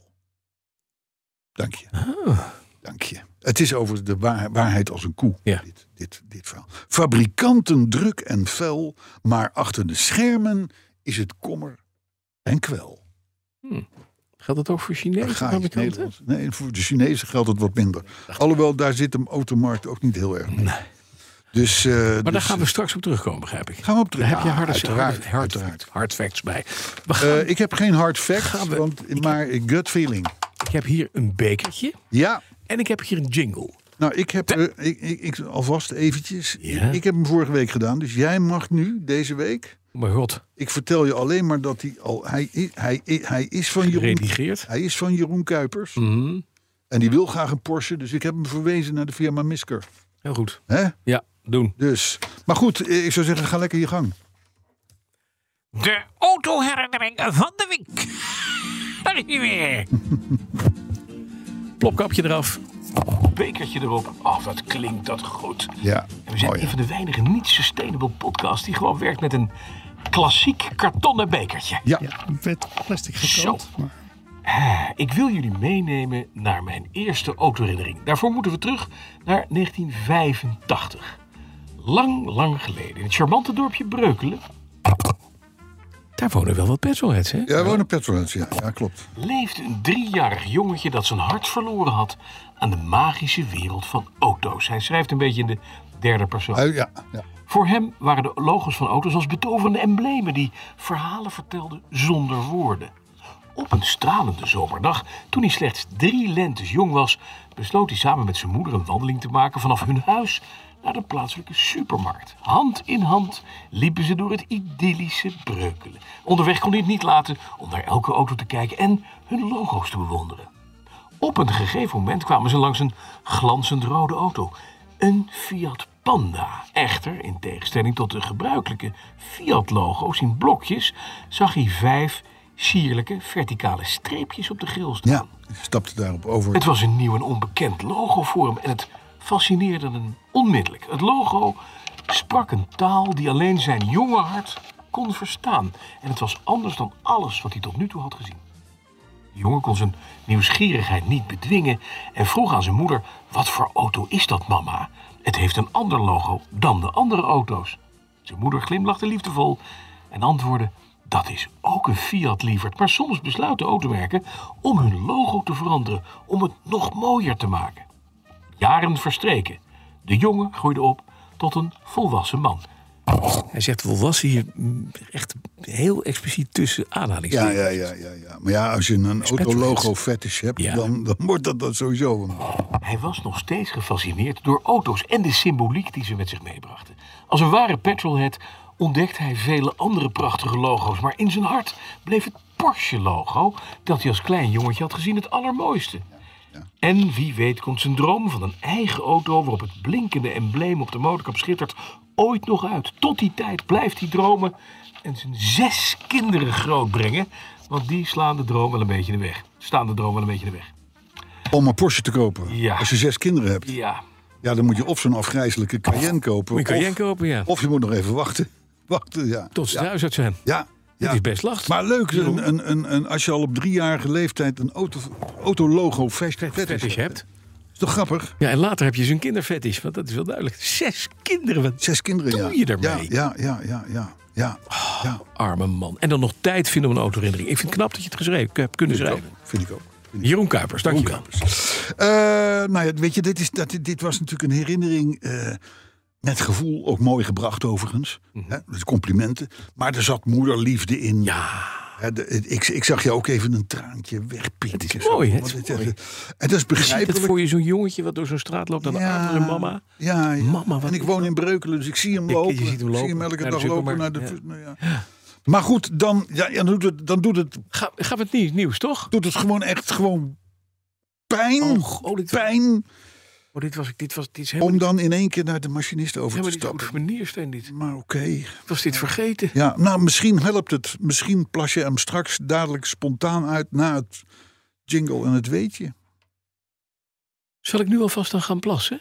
Dank je. Oh. Dank je. Het is over de waar, waarheid als een koe. Ja. Dit, dit, dit verhaal. Fabrikanten druk en fel. Maar achter de schermen is het kommer en kwel. Hmm. Geldt dat ook voor Chinese fabrikanten? Nee, voor de Chinezen geldt het wat minder. Alhoewel, daar zit de automarkt ook niet heel erg mee. Nee. Dus, uh, maar dus, daar gaan we straks op terugkomen, begrijp ik. Gaan we op terug? Daar heb je ja, harde, uiteraard, hard, uiteraard. hard facts bij. Uh, ik heb geen hard facts, we, want, maar heb, gut feeling. Ik heb hier een bekertje. Ja. En ik heb hier een jingle. Nou, ik heb uh, ik, ik, ik, alvast eventjes. Ja. Ik, ik heb hem vorige week gedaan, dus jij mag nu deze week. Oh mijn god. Ik vertel je alleen maar dat hij al. Hij, hij, hij, hij is van Jeroen. Redigeerd. Hij is van Jeroen Kuipers. Mm-hmm. En die wil graag een Porsche, dus ik heb hem verwezen naar de firma Misker. Heel goed. Hè? Ja, doen. Dus, maar goed, ik zou zeggen, ga lekker je gang. De autoherinnering van de week. Daar is hij weer. Plopkapje eraf. Bekertje erop. Oh, wat klinkt dat goed. Ja. En we zijn oh, ja. een van de weinige niet-sustainable podcasts die gewoon werkt met een klassiek kartonnen bekertje. Ja. Ja, met plastic gekant. Maar... Ik wil jullie meenemen naar mijn eerste autoherinnering. Daarvoor moeten we terug naar negentien vijfentachtig. Lang, lang geleden. In het charmante dorpje Breukelen. Daar wonen wel wat petrolheads, hè? Ja, wonen petrolheads, ja. Ja, klopt. Leefde een driejarig jongetje dat zijn hart verloren had aan de magische wereld van auto's. Hij schrijft een beetje in de derde persoon. Uh, ja, ja. Voor hem waren de logo's van auto's als betoverende emblemen die verhalen vertelden zonder woorden. Op een stralende zomerdag, toen hij slechts drie lentes jong was, besloot hij samen met zijn moeder een wandeling te maken vanaf hun huis naar de plaatselijke supermarkt. Hand in hand liepen ze door het idyllische Breukelen. Onderweg kon hij het niet laten om naar elke auto te kijken en hun logo's te bewonderen. Op een gegeven moment kwamen ze langs een glanzend rode auto. Een Fiat Panda. Echter, in tegenstelling tot de gebruikelijke Fiat-logo's in blokjes, zag hij vijf sierlijke verticale streepjes op de grill staan. Ja, ik stapte daarop over. Het was een nieuw en onbekend logo voor hem en het fascineerde hem onmiddellijk. Het logo sprak een taal die alleen zijn jonge hart kon verstaan. En het was anders dan alles wat hij tot nu toe had gezien. De jongen kon zijn nieuwsgierigheid niet bedwingen en vroeg aan zijn moeder: wat voor auto is dat, mama? Het heeft een ander logo dan de andere auto's. Zijn moeder glimlachte liefdevol en antwoordde: dat is ook een Fiat, lieverd. Maar soms besluiten automerken om hun logo te veranderen, om het nog mooier te maken. Jaren verstreken. De jongen groeide op tot een volwassen man. Hij zegt volwassen hier echt heel expliciet tussen aanhalingstekens. Ja, ja, ja, ja, ja. Maar ja, als je een autologo-fetish hebt, ja. dan, dan wordt dat, dat sowieso een... Hij was nog steeds gefascineerd door auto's en de symboliek die ze met zich meebrachten. Als een ware petrolhead ontdekte hij vele andere prachtige logo's, maar in zijn hart bleef het Porsche-logo dat hij als klein jongetje had gezien het allermooiste. Ja. En wie weet komt zijn droom van een eigen auto waarop het blinkende embleem op de motorkap schittert ooit nog uit. Tot die tijd blijft hij dromen en zijn zes kinderen grootbrengen, want die slaan de droom wel een beetje in de weg. Staan de droom wel een beetje in de weg. Om een Porsche te kopen, ja. Als je zes kinderen hebt. Ja. Ja, dan moet je of zo'n afgrijzelijke Cayenne kopen. Moet je Cayenne of, kopen, ja. Of je moet nog even wachten. wachten ja. Tot ze ja. thuis uit zijn. Ja. Dat ja. is best lastig. Maar leuk, een, een, een, een, als je al op driejarige leeftijd een auto, autologo fetish fetish hebt. Is toch grappig? Ja, en later heb je zo'n kinderfetish, want dat is wel duidelijk. Zes kinderen, wat Zes kinderen, doe ja. je ermee? Ja, ja, ja, ja, ja. Oh, ja. Arme man. En dan nog tijd vinden om een autoherinnering. Ik vind het knap dat je het geschreven hebt kunnen Vind schrijven. Ik ook. Vind ik ook. Vind ik Jeroen Kuipers, dankjewel. Uh, nou ja, weet je, dit, is, dat, dit was natuurlijk een herinnering uh, met gevoel, ook mooi gebracht overigens. Mm-hmm. Hè, dus complimenten. Maar er zat moederliefde in. Ja. Hè, de, ik, ik zag je ook even een traantje wegpikken. Het is mooi, hè? Het is mooi. En dat is begrijpelijk. Je ziet het voor je zo'n jongetje wat door zo'n straat loopt aan de ja, arm van zijn mama. Ja, ja. Mama, wat en ik woon in Breukelen, dus ik zie hem lopen. Je ziet hem lopen. Ik zie hem elke naar dag de lopen naar de... Ja. Nou ja. Ja. Maar goed, dan, ja, dan doet het... Dan doet het Ga, gaan we het nieuws, nieuws, toch? Doet het gewoon echt gewoon pijn. Oh, oh, dit, pijn. Oh, dit was, dit was, dit is om dan in één keer naar de machinist over te stappen. Helemaal niet goed voor meneer dit. Maar oké. Okay. Was dit vergeten? Ja, nou misschien helpt het. Misschien plas je hem straks dadelijk spontaan uit na het jingle en het weetje. Zal ik nu alvast dan gaan plassen?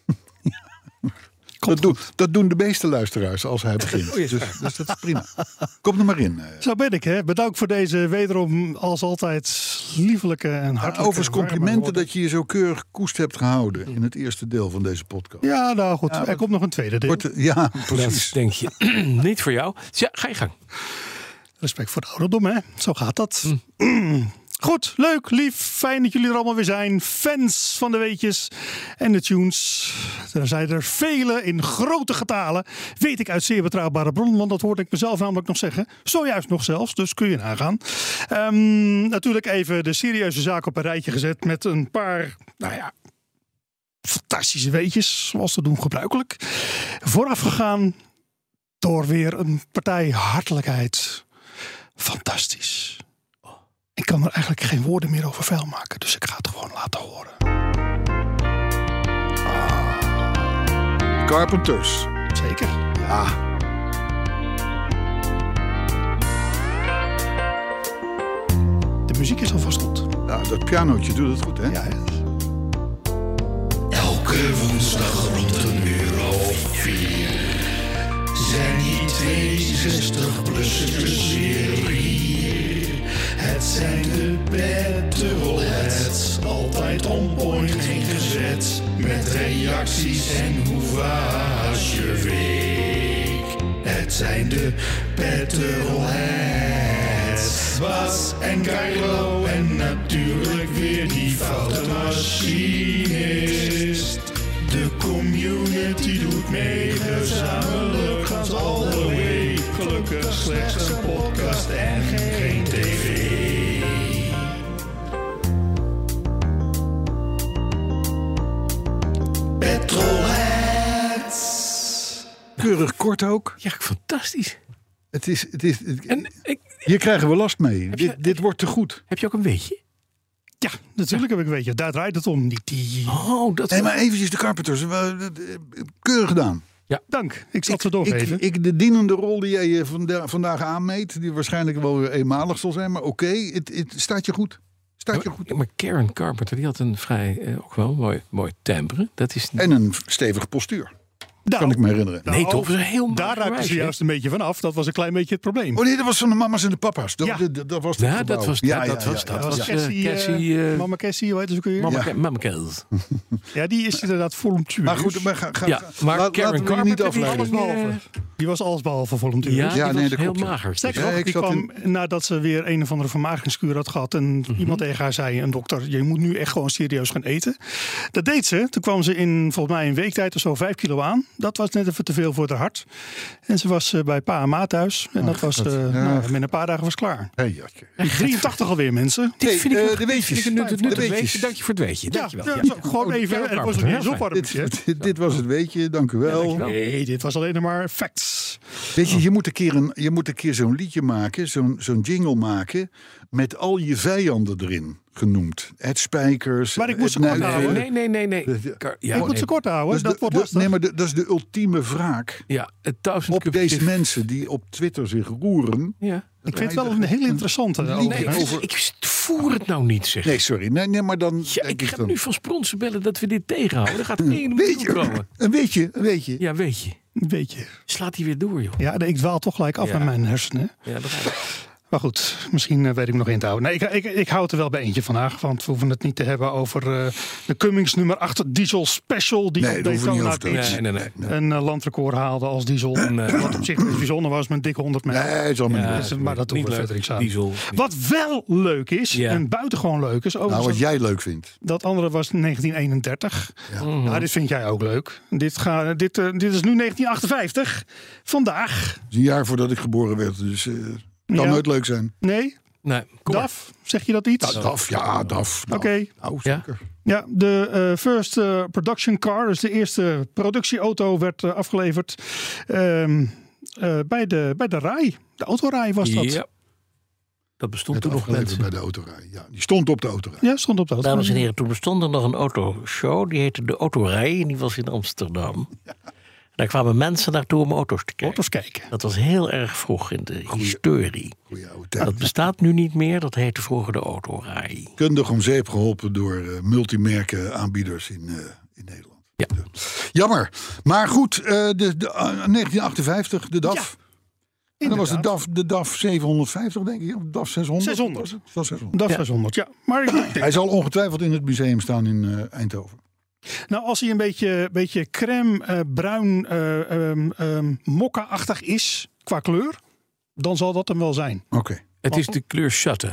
Dat doen, dat doen de meeste luisteraars als hij begint. Oh, yes, dus, dus dat is prima. Kom er maar in. Zo ben ik, hè. Bedankt voor deze wederom als altijd liefelijke en hartelijke... Ja, overigens complimenten dat je je zo keurig koest hebt gehouden in het eerste deel van deze podcast. Ja, nou goed. Ja, er komt nog een tweede deel. Wordt, ja, precies. Dat denk je. Niet voor jou. Ja, ga je gang. Respect voor de ouderdom, hè. Zo gaat dat. Mm. Goed, leuk, lief, fijn dat jullie er allemaal weer zijn. Fans van de weetjes en de tunes. Er zijn er vele in grote getalen. Weet ik uit zeer betrouwbare bron, want dat hoorde ik mezelf namelijk nog zeggen. Zojuist nog zelfs, dus kun je nagaan. Um, natuurlijk even de serieuze zaak op een rijtje gezet met een paar, nou ja, fantastische weetjes, zoals te doen gebruikelijk. Vooraf gegaan door weer een partij hartelijkheid. Fantastisch. Ik kan er eigenlijk geen woorden meer over vuil maken, dus ik ga het gewoon laten horen. Ah. Carpenters. Zeker. Ja. De muziek is alvast goed. Ja, dat pianootje doet het goed, hè? Ja, ja. Elke woensdag rond een uur of vier zijn die tweeënzestig-plussers weer hier. Het zijn de petrolheads, altijd on point ingezet. Met reacties en hoe was je week? Het zijn de Petrolheads. Bas en Carlo en natuurlijk weer die foute machinist. De community doet mee, gezamenlijk gaan ze all the way. Gelukkig slechts een podcast en geen tv. Petrolheads. Keurig kort ook. Ja, fantastisch. Het is, het is, het- En ik, hier krijgen we last mee. je- Dit, dit wordt te goed. heb je ook een weetje? Ja, natuurlijk heb ik een beetje. Daar draait het om. Die, die... Oh, dat Nee, maar eventjes de Carpenters. We- eh, Keurig gedaan. Dank, ik zal het ze Ik, doorgeven. ik, de dienende rol die jij eh, vanda- vandaag aanmeet, die waarschijnlijk wel weer eenmalig zal zijn. Maar oké, het, het staat je goed. Staat je goed. Ja, maar Karen Carpenter die had een vrij, eh, ook wel mooi, mooi timbre. Dat is En een stevig postuur. Nou, Kan ik me herinneren. nou, nee, toch? Dat is een heel daar mager raakten ze meisje, juist een beetje van af. Dat was een klein beetje het probleem. Oh nee, dat was van de mama's en de papa's. Dat, Ja. dat, dat, dat was het Ja, gebouw. dat was Ja, dat ja, was ja, dat ja, Dat was was ja. Cassie, Cassie, eh, eh, Mama Cassie, hoe heet ze ook weer? Mama, Ja. Ke- Mama Kells. Ja, die is inderdaad volumtueus. Maar goed, maar ga, ga, Ja, ga- maar laat- Karen laten we je niet Carpenter die afleiden. alles behalve. eh, Die was allesbehalve volumtueus. Ja, Ja, die nee, was dat heel klopt, ja. mager. Sterker Ja, nog, ik die zat kwam nadat ze weer een of andere vermageringskuur had gehad. En iemand tegen haar zei, een dokter, je moet nu echt gewoon serieus gaan eten. Dat deed ze. Toen kwam ze in volgens mij een week tijd of zo vijf kilo aan. Dat was net even te veel voor haar hart. En ze was eh, bij pa en ma thuis. En dat was, eh, ja. nou, met een paar dagen was het klaar. Hey, jatje. Die drieëntachtig alweer, mensen. Dit Hey, vind ik eh, nog- de dit weetjes. vind ik een nuttig- De nuttig weetjes. weetje. Dank je voor het weetje. Ja, Dankjewel. ja, Ja. zo, gewoon even. Karen Het was Carpenter, niet eens heel opwarmd. Dit, dit, dit was het weetje, dank u wel. dankjewel. Nee, dit was alleen maar facts. Weet je, je moet een keer, een, je moet een keer zo'n liedje maken, zo'n zo'n jingle maken, met al je vijanden erin genoemd. Het Spijkers, Maar ik moest het ze kort Nuiven. houden. Nee, nee, nee, nee. nee. Kar- Ja, ik moet nee. ze kort houden, Dat dat, is de- wordt de- lastig. nee, maar de- dat is de ultieme wraak Ja, het duizend op cup deze gif. mensen die op Twitter zich roeren. Ja. Ik vind het wel een heel interessante. Nee, overigens. Nee, over- ik voer het nou niet, zeg. Nee, sorry. Nee, nee maar dan Ja, denk ik ik ga dan. nu van Spronsen bellen dat we dit tegenhouden. Er gaat één Weet minuut je, komen. een beetje, een beetje. Ja, weet je. Weet je. Slaat hij weer door, joh. Ja, ik dwaal toch gelijk af Ja. met mijn hersenen. Ja, dat gaat. Maar goed, misschien eh, weet ik me nog in te houden. Nee, ik, ik, ik hou het er wel bij eentje vandaag. Want we hoeven het niet te hebben over eh, de Cummins nummer acht Diesel Special. Die Nee, op daar hoeven we niet Daytona over te Beach Nee, nee, nee. een uh, landrecord haalde als diesel. Nee. Wat op zich best bijzonder was met dikke honderd mijl. Nee, het is allemaal Ja, niet Dus, leuk. maar dat doen niet we leuk. verder niks aan. Diesel. Wat wel leuk is, Ja. en buitengewoon leuk is... Nou, overigens, wat jij leuk vindt. dat andere was negentien eenendertig. Ja. Mhm. Nou, dit vind jij ook leuk. Dit, ga, dit, uh, dit is nu negentien achtenvijftig. Vandaag. Het is een jaar voordat ik geboren werd, dus uh, kan Ja. nooit leuk zijn. Nee, Nee, kom maar. DAF. Zeg je dat iets? Nou, DAF, ja, DAF. Nou, Oké. Nou, Ja. zeker. Ja, de uh, first uh, production car, dus de eerste productieauto, werd uh, afgeleverd um, uh, bij, de, bij de rij. De autorij was dat. Ja. Dat bestond Het toen nog, afgeleverd mensen. bij de autorij. Ja, die stond op de autorij. Ja, stond op de autorij. Dames en heren, toen bestond er nog een autoshow. Die heette de Autorij en die was in Amsterdam. Daar kwamen mensen naartoe om auto's te kijken. Auto's kijken. Dat was heel erg vroeg in de historie. Goeie oude tijd. Dat bestaat nu niet meer. Dat heette vroeger de Autorij. Kundig om zeep geholpen door uh, multimerken aanbieders in, uh, in Nederland. Ja. Jammer. Maar goed, uh, de, de, uh, negentien achtenvijftig, de DAF. En dan was de DAF, de DAF zevenhonderdvijftig, denk ik. Of de DAF zeshonderd. zeshonderd. Dat was zeshonderd. Dat is zeshonderd, ja. Maar ik denk- Hij zal ongetwijfeld in het museum staan in uh, Eindhoven. nou, als hij een beetje, beetje crème, uh, bruin, uh, um, um, mokka-achtig is qua kleur, dan zal dat hem wel zijn. Oké. Okay. Het is de kleur Shutter.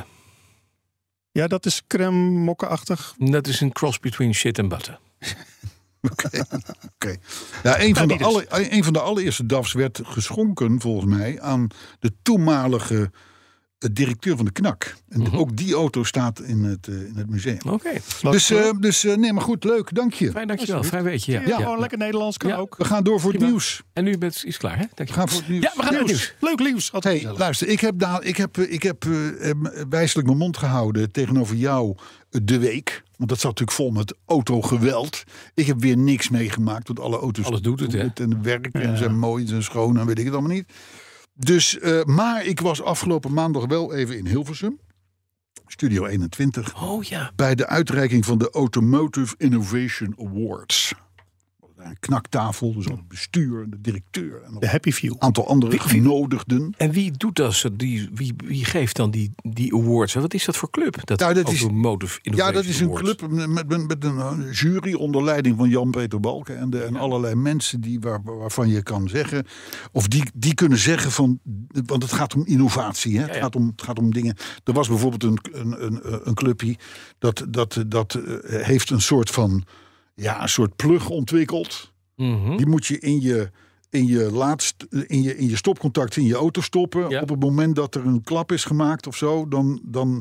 Ja, dat is crème, mokka-achtig. Dat is een cross between shit en butter. Oké. Okay. Ja, een, van de die dus. alle, een van de allereerste DAF's werd geschonken, volgens mij, aan de toenmalige uh, directeur van de Knak. En Mhm. ook die auto staat in het, uh, in het museum. Oké. Dus, uh, dus uh, nee, maar goed, leuk, dank je. Fijn, dankjewel. Fijn weetje. Ja. Ja, Ja. gewoon lekker Nederlands kan Ja. ook. We gaan door voor Prima. het nieuws. En nu bent is klaar, hè? Dank je. We gaan voor het nieuws. Ja, we gaan naar het nieuws. Leuk nieuws. Altijd Hey, gezellig. luister, ik heb, daar, ik heb, ik heb uh, wijselijk mijn mond gehouden tegenover jou de week. Want dat zat natuurlijk vol met autogeweld. Ik heb weer niks meegemaakt, want alle auto's Alles doet het, hè? en werken en zijn mooi en zijn schoon en weet ik het allemaal niet. Dus, uh, maar ik was afgelopen maandag wel even in Hilversum, Studio eenentwintig, Oh ja. bij de uitreiking van de Automotive Innovation Awards. een knaktafel, dus een bestuur, de directeur en nog De Happy Few. een aantal andere Wie- wie- genodigden. En wie doet dat? Die, wie, wie geeft dan die, die awards? En wat is dat voor club? Dat, Nou, dat is- Automotive Ja, Innovation dat is een Awards. club met, met, met een jury onder leiding van Jan-Peter Balken en, de, en allerlei mensen die, waar, waarvan je kan zeggen, of die, die kunnen zeggen van, want het gaat om innovatie, hè? Het, ja. gaat om, het gaat om dingen. Er was bijvoorbeeld een, een, een, een clubje dat, dat, dat uh, heeft een soort van, ja, een soort plug ontwikkeld. Mhm. Die moet je in je, in je, laatst, in je, in je stopcontact in je auto stoppen. Ja. Op het moment dat er een klap is gemaakt of zo, dan, dan,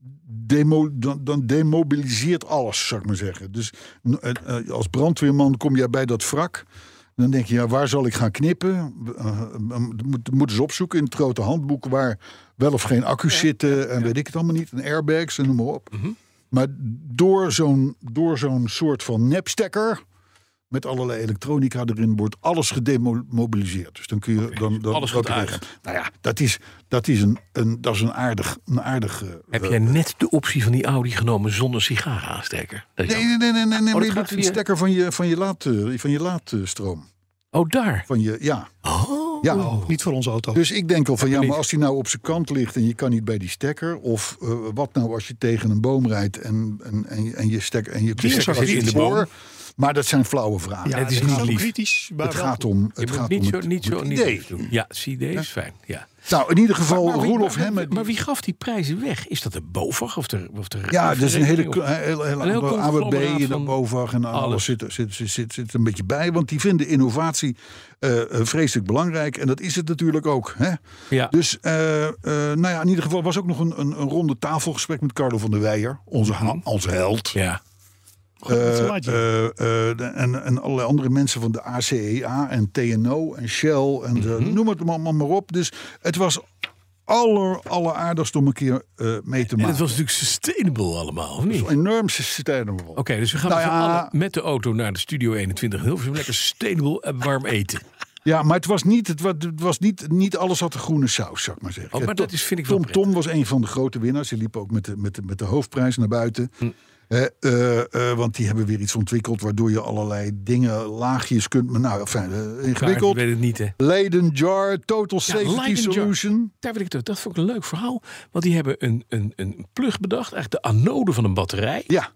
demo, dan, dan demobiliseert alles, zou ik maar zeggen. Dus uh, uh, als brandweerman kom jij bij dat wrak. Dan denk je, ja, waar zal ik gaan knippen? Uh, uh, moet, moeten ze opzoeken in het grote handboek waar wel of geen accu's zitten en weet ik het allemaal niet. En airbags en noem maar op. Mhm. Maar door zo'n, door zo'n soort van nepstekker met allerlei elektronica erin wordt alles gedemobiliseerd. Dus dan kun je dan, dan alles dan gaat krijg je- uit. Nou ja, dat is dat is een, een dat is een aardig een aardig. uh, Heb uh, jij net de optie van die Audi genomen zonder sigarenaansteker? Dat is Nee, dan- nee, nee, nee, nee, nee dat maar je gaat doet een via- stekker van je van je laad uh, van je laadstroom. Oh, daar. Van je ja. Oh. Ja. Niet voor onze auto. Dus ik denk al van ja, niet. maar als die nou op zijn kant ligt en je kan niet bij die stekker, of uh, wat nou als je tegen een boom rijdt en en en je, en je stekker en je Die stekker zit zit in de boom. voor. Maar dat zijn flauwe vragen. ja, het is dat niet ook lief. kritisch. Maar Het wel- gaat om Je het moet gaat niet om zo, het, niet zo, het niet idee. zo doen. Ja, het idee is fijn. Ja. Nou, in ieder geval Maar wie- Roelof maar- Hemmen. Maar wie gaf die prijzen weg? Is dat de BOVAG of de of de Ja, dat is een hele, vereniging? hele, hele, Een heel hele A W B conglomeraat en de van BOVAG en alles alles. zit, zit, zit, zit, zit een beetje bij. Want die vinden innovatie uh, uh, vreselijk belangrijk. En dat is het natuurlijk ook. Hè? Ja. Dus uh, uh, nou ja, in ieder geval was ook nog een, een, een ronde tafelgesprek met Carlo van der Weijer. Onze, ha- onze held. Ja. Uh, wat uh, uh, de- en, en allerlei andere mensen van de A C E A en T N O en Shell en de, Mhm. noem het allemaal maar op. Dus het was aller, alleraardigst om een keer uh, mee te En maken. het was natuurlijk sustainable allemaal, of niet? Oké, enorm sustainable. dus we gaan Nou met z'n ja. allen met de auto naar de Studio eenentwintig in Hilversum. Lekker sustainable en warm eten. Ja, maar het was niet, het was, het was niet, niet alles had de groene saus, zou ik maar zeggen. Oh, maar dat is, vind ik wel Tom prettig. Tom was een van de grote winnaars. Die liep ook met de, met de, met de hoofdprijs naar buiten. Hm. Eh, eh, eh, want die hebben weer iets ontwikkeld waardoor je allerlei dingen, laagjes kunt. Maar nou, enfin, eh, Maar ingewikkeld. ik weet het niet, hè. Leiden Jar, Total Ja, Safety Leiden Jar. Solution. Daar wil ik het, dat vond ik een leuk verhaal. Want die hebben een, een, een plug bedacht, eigenlijk de anode van een batterij, Ja,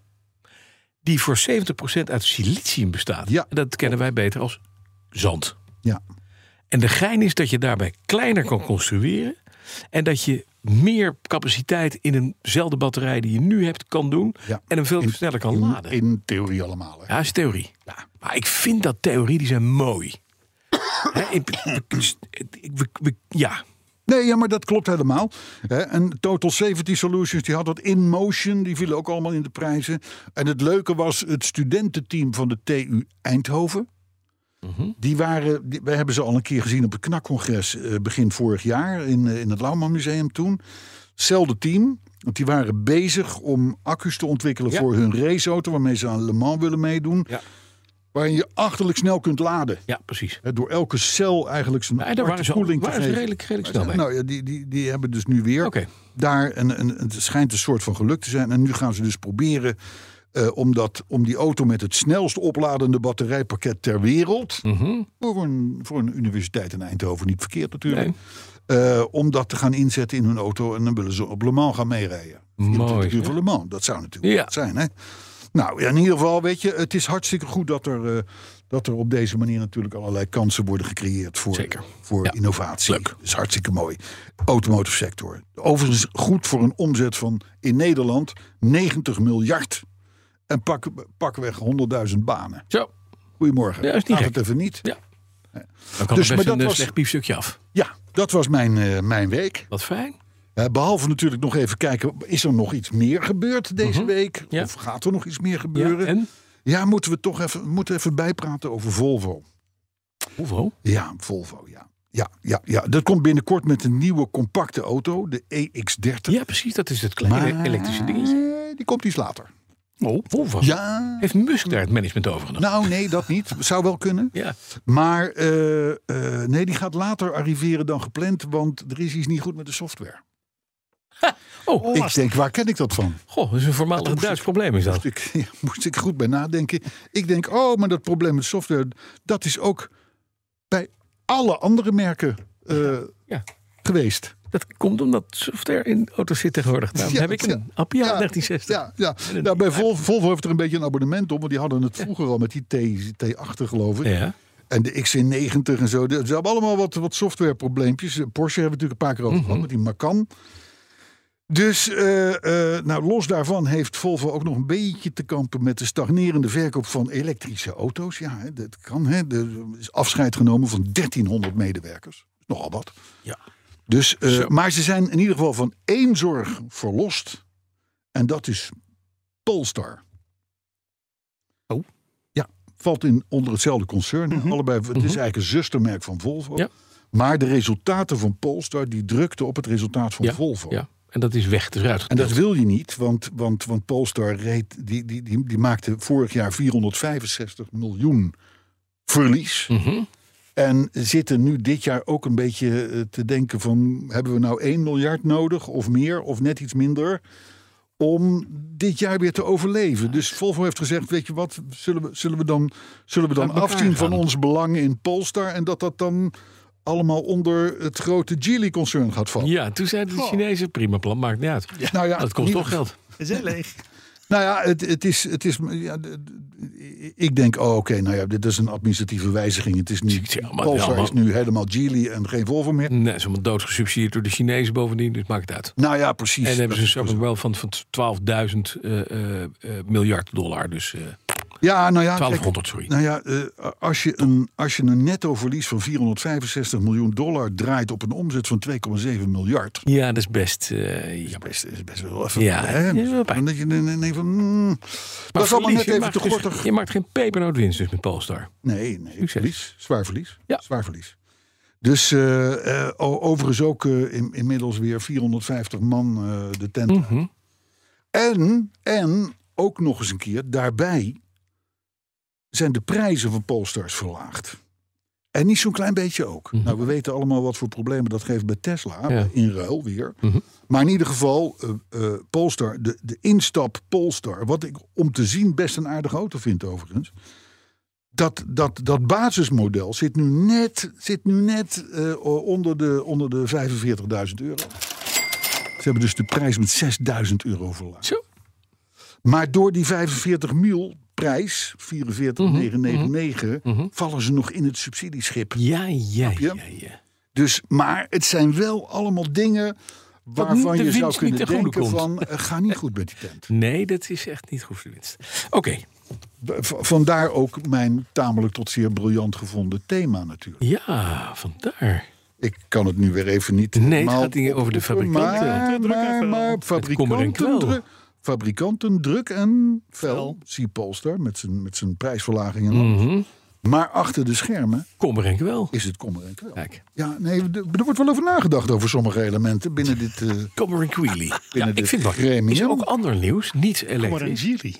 die voor zeventig procent uit silicium bestaat. Ja. En dat kennen wij beter als zand. ja. En de gein is dat je daarbij kleiner kan construeren. En dat je meer capaciteit in eenzelfde batterij die je nu hebt kan doen. Ja. En hem veel In- sneller kan in, laden. in theorie allemaal. Hè. Ja, dat is theorie. Ja. Maar ik vind dat theorie, die zijn mooi. Hè, ik- ik- we- we- ja. Nee, ja, maar dat klopt helemaal. Hè. En Total Safety Solutions, die had dat in motion. Die vielen ook allemaal in de prijzen. En het leuke was het studententeam van de T U Eindhoven. Die waren, die, wij hebben ze al een keer gezien op het knakcongres eh, begin vorig jaar in, eh, in het Lauwman Museum toen. Hetzelfde team, want die waren bezig om accu's te ontwikkelen Ja. voor hun raceauto, waarmee ze aan Le Mans willen meedoen. Ja. Waarin je achterlijk snel kunt laden. Ja, precies. Hè, door elke cel eigenlijk zijn Ja, daar aparte waren ze, al- koeling te waren ze geven. redelijk, redelijk snel bij. Nou ja, die, die, die hebben dus nu weer Oké. daar een, een, het schijnt een soort van geluk te zijn. En nu gaan ze dus proberen uh, om, dat, om die auto met het snelst opladende batterijpakket ter wereld, Mhm. voor, een, voor een universiteit in Eindhoven niet verkeerd natuurlijk, Nee. uh, om dat te gaan inzetten in hun auto en dan willen ze op Le Mans gaan meerijden. vierentwintig uur zeg. voor Le Mans, dat zou natuurlijk Ja. wat zijn, hè? Nou, ja, in ieder geval, weet je, het is hartstikke goed dat er, uh, dat er op deze manier natuurlijk allerlei kansen worden gecreëerd voor, Zeker. voor Ja. innovatie. Leuk. Dat is hartstikke mooi. Automotive sector. Overigens goed voor een omzet van in Nederland negentig miljard. En pak, pakweg honderdduizend banen. Zo. Goedemorgen. Ja, is niet Laat gek. het even niet. Ja. Dan kan Dus, er maar best dat een eh, was- slecht biefstukje af. Ja, dat was mijn, uh, mijn week. Wat fijn. Uh, behalve natuurlijk nog even kijken, is er nog iets meer gebeurd deze Mhm. week? Ja. Of gaat er nog iets meer Ja, gebeuren? en? Ja, moeten we toch even, we moeten even bijpraten over Volvo. Hoeveel? Ja, Volvo, ja. Ja, ja, ja. Dat komt binnenkort met een nieuwe compacte auto, de E X dertig. Ja, precies. Dat is het kleine Maar elektrische dingetje. die komt iets later. Oh, Volvo. Ja. Heeft Musk daar het management overgenomen? Nou, nee, dat niet. Zou wel kunnen. Ja. Maar uh, uh, nee, die gaat later arriveren dan gepland, want er is iets niet goed met de software. Oh, Ik denk, waar ken ik dat van? goh, dat is een voormalig moest Duits ik- probleem is dat. Moest ik, ja, moest ik goed bij nadenken. Ik denk, oh, maar dat probleem met software, dat is ook bij alle andere merken uh, Ja. geweest. Dat komt omdat software in auto's zit tegenwoordig. Daarom Ja, heb ik een ja. Appia Ja, negentien zestig. Ja, ja. een- Nou, bij Volvo, Volvo heeft er een beetje een abonnement op, want die hadden het vroeger al met die T, T acht, geloof ik. Ja. En de X C negentig en zo. Ze hebben allemaal wat, wat softwareprobleempjes. Porsche hebben we natuurlijk een paar keer over gehad met die Macan. Dus uh, uh, nou, los daarvan heeft Volvo ook nog een beetje te kampen met de stagnerende verkoop van elektrische auto's. Ja, hè, dat kan. Hè. Er is afscheid genomen van dertienhonderd medewerkers. Nogal wat. Ja. Dus, uh, Zo. maar ze zijn in ieder geval van één zorg verlost. En dat is Polestar. Oh. Ja, valt in onder hetzelfde concern. Mhm. Allebei, het is eigenlijk een zustermerk van Volvo. Ja. Maar de resultaten van Polestar die drukten op het resultaat van Ja, Volvo. ja. En dat is weg, het is eruit En dat getild. wil je niet, want, want, want Polestar reed, die, die, die, die maakte vorig jaar vierhonderdvijfenzestig miljoen verlies. Mhm. En zitten nu dit jaar ook een beetje eh, te denken van, hebben we nou één miljard nodig of meer of net iets minder om dit jaar weer te overleven. Dus Volvo heeft gezegd, weet je wat, zullen we, zullen we dan, zullen we dan Uit elkaar afzien van gaan. ons belang in Polestar en dat dat dan allemaal onder het grote Geely-concern gaat vallen. Ja, toen zeiden de Chinezen, prima plan, maakt niet uit. Nou ja, dat kost niet- toch geld. Is heel leeg. Nou ja, het, het is. Het is ja, de- de- ik denk, oh, oké, nou ja, dit is een administratieve wijziging. Het is nu, Ja, maar- Polestar ja, maar- is nu helemaal Geely en geen Volvo meer. Nee, ze is allemaal doodgesubsidieerd door de Chinezen bovendien, dus maakt het uit. Nou ja, precies. En dan hebben ze Dat een is soort wel van, van twaalfduizend uh, uh, uh, miljard dollar. Dus uh, Ja, nou ja, kijk, twaalfhonderd, sorry. nou ja, uh, als, je een, als je een netto verlies van vierhonderdvijfenzestig miljoen dollar draait op een omzet van twee komma zeven miljard. Ja, dat is best... Uh, Is ja. best, is best wel even. Ja, hè? is wel pijn. Dan dat je dan denkt van, mm, dat Maar is allemaal verlies, net je even maakt te dus- gortig. Je maakt geen pepernoot winst dus met Polestar. Nee, nee, Succes. verlies. Zwaar verlies. Ja. Zwaar verlies. Dus uh, uh, overigens ook uh, in, inmiddels weer vierhonderdvijftig man uh, de tent. uit. Mhm. En, en ook nog eens een keer, daarbij zijn de prijzen van Polestars verlaagd. En niet zo'n klein beetje ook. Mhm. Nou, we weten allemaal wat voor problemen dat geeft bij Tesla. Ja. In ruil weer. Mhm. Maar in ieder geval, uh, uh, Polestar, de, de instap Polestar. Wat ik om te zien best een aardige auto vind overigens. Dat, dat, dat basismodel zit nu net, zit nu net uh, onder de, onder de vijfenveertigduizend euro. Ze hebben dus de prijs met zesduizend euro verlaagd. Zo. Maar door die vijfenveertig mil prijs, vierenveertig negenhonderdnegenennegentig, Mhm. vallen ze nog in het subsidieschip. Ja, ja, je? ja, ja. Dus, maar het zijn wel allemaal dingen waarvan de je zou winst niet kunnen ten goede denken komt. van, uh, ga niet goed met die tent. Nee, dat is echt niet goed voor de winst. Oké, V- Vandaar ook mijn tamelijk tot zeer briljant gevonden thema natuurlijk. ja, vandaar. Ik kan het nu weer even niet Nee, het helemaal gaat hier over de oproepen, fabrikanten. Maar, Druk en maar, fel. maar kommer en kwel. fabrikanten, druk, fabrikanten druk en fel. Fel. Zie Polestar met zijn, met zijn prijsverlaging en alles. Mhm. Maar achter de schermen Kommer en kwel. is het kommer en kwel. Kijk, Ja, nee, er er wordt wel over nagedacht over sommige elementen binnen dit. eh, kommer en queelie. Ja, Binnen ik dit vind wel. gremium. Is er ook ander nieuws? Niet Kom maar een elektrisch. Geely.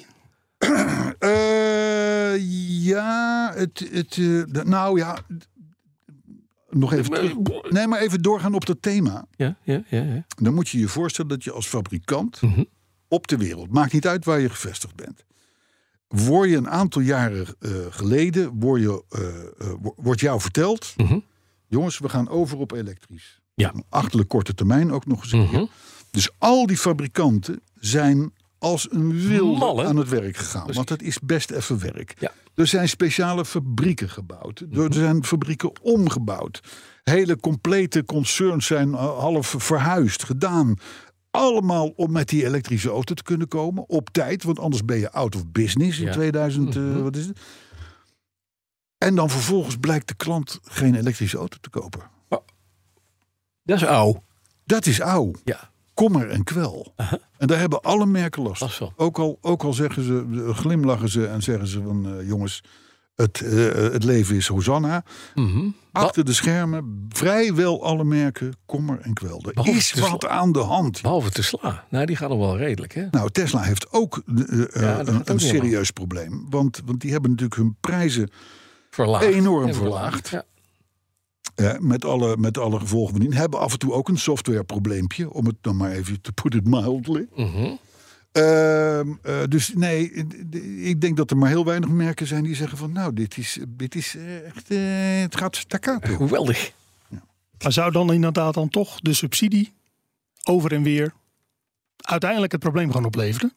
eh, ja, het. het eh, de- nou ja. Nog even. terug- Nee, maar even doorgaan op dat thema. Ja, ja, ja. ja. Dan moet je je voorstellen dat je als fabrikant Mhm. op de wereld, maakt niet uit waar je gevestigd bent, word je een aantal jaren uh, geleden, word, je, uh, uh, wo- wordt jou verteld, Mhm. jongens, we gaan over op elektrisch. Ja. Achterlijk korte termijn ook nog eens een keer. Mhm. Dus al die fabrikanten zijn als een wilde Malle. aan het werk gegaan. Want dat is best even werk. Ja. Er zijn speciale fabrieken gebouwd. Er zijn fabrieken omgebouwd. Hele complete concerns zijn uh, half verhuisd, gedaan. Allemaal om met die elektrische auto te kunnen komen. Op tijd, want anders ben je out of business in Ja. tweeduizend. Uh, wat is het? En dan vervolgens blijkt de klant geen elektrische auto te kopen. Dat is ouw. Dat is ouw. Ja. Kommer en kwel. En daar hebben alle merken last Last van. van. Ook al, ook al zeggen ze, eh, glimlachen ze en zeggen ze van uh, jongens, het, uh, het leven is Hosanna. Mhm. Achter de schermen, vrijwel alle merken, kommer en kwel. Er Behalve is de wat sla- aan de hand. Behalve Tesla. Nou, die gaat nog wel redelijk, hè? Nou, Tesla heeft ook uh, uh, dat gaat een, ook een niet serieus probleem. Want, want die hebben natuurlijk hun prijzen Verlaagd. enorm En verlaagd. Ja. Eh, met, alle, met alle gevolgen van dien. Hebben af en toe ook een softwareprobleempje. Om het dan maar even te put it mildly. Mm-hmm. Uh, uh, dus nee, ik denk dat er maar heel weinig merken zijn die zeggen van... nou, dit is, dit is uh, echt... Uh, het gaat staccato. Geweldig. Maar zou dan inderdaad dan toch de subsidie over en weer uiteindelijk het probleem gaan opleveren?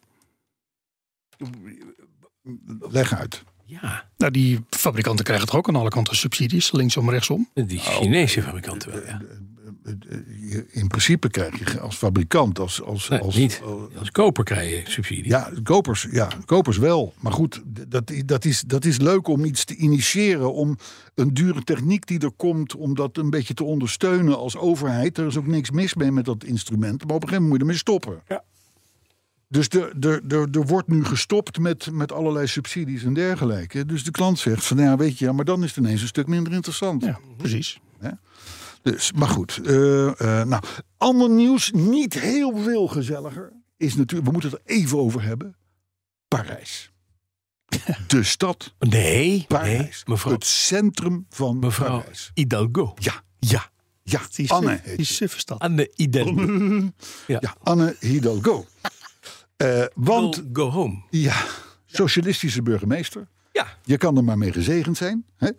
Leg uit. Ja. Nou, die fabrikanten krijgen toch ook aan alle kanten subsidies, linksom, rechtsom. Die Chinese fabrikanten wel, ja. In principe krijg je als fabrikant, als... als, Nee, als niet. Uh, Als koper krijg je subsidie. ja, kopers, ja, kopers wel. Maar goed, dat, dat, is, dat is leuk om iets te initiëren. Om een dure techniek die er komt, om dat een beetje te ondersteunen als overheid. Er is ook niks mis mee met dat instrument. Maar op een gegeven moment moet je ermee stoppen. Ja. Dus er, er, er, er wordt nu gestopt met, met allerlei subsidies en dergelijke. Dus de klant zegt van ja, weet je, ja, maar dan is het ineens een stuk minder interessant. Ja, precies. Dus, maar goed. Uh, uh, nou, ander nieuws, niet heel veel gezelliger, is natuurlijk, we moeten het er even over hebben. Parijs. De stad Nee, Parijs. nee, mevrouw, Het centrum van mevrouw Parijs. Hidalgo. Ja, Ja, ja. Die, Anne suf, heet die ze. suffe stad. Anne Hidalgo. Ja. Ja, Anne Hidalgo. Uh, want, Will go home. ja, socialistische burgemeester. Ja. Je kan er maar mee gezegend zijn. Hè?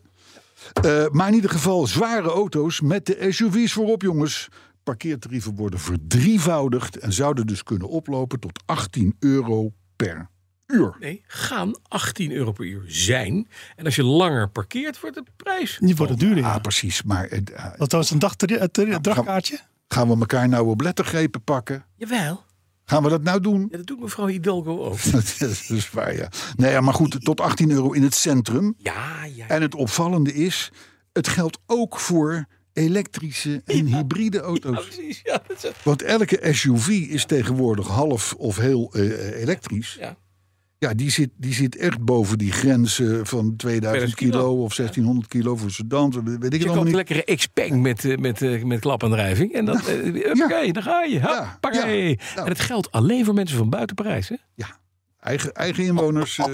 Uh, maar in ieder geval zware auto's met de S U V's voorop, jongens. Parkeertarieven worden verdrievoudigd en zouden dus kunnen oplopen tot achttien euro per uur. Nee, gaan achttien euro per uur zijn. En als je langer parkeert, wordt de prijs... Die worden duurder. Ah, Ja. precies. Maar uh, Dat was een dag dagkaartje. gaan we elkaar nou op lettergrepen pakken? Jawel. Gaan we dat nou doen? Ja, dat doet mevrouw Hidalgo ook. Dat is waar, ja. Nee, ja, maar goed, tot achttien euro in het centrum. Ja, ja. En het opvallende is, het geldt ook voor elektrische en hybride Ja, auto's. precies. Ja, dat is... Want elke S U V is tegenwoordig half of heel uh, elektrisch. ja. Ja, die zit, die zit echt boven die grenzen van tweeduizend kilo, kilo of zestienhonderd kilo voor sedans. Weet ik Je het allemaal koopt niet. lekkere Xpeng met, uh, met, uh, met klapaandrijving. En dan, uh, oké, dan ga je. Ja, Hoppakee. ja. Nou. En het geldt alleen voor mensen van buiten Parijs. Hè? Ja, eigen, eigen inwoners. Uh,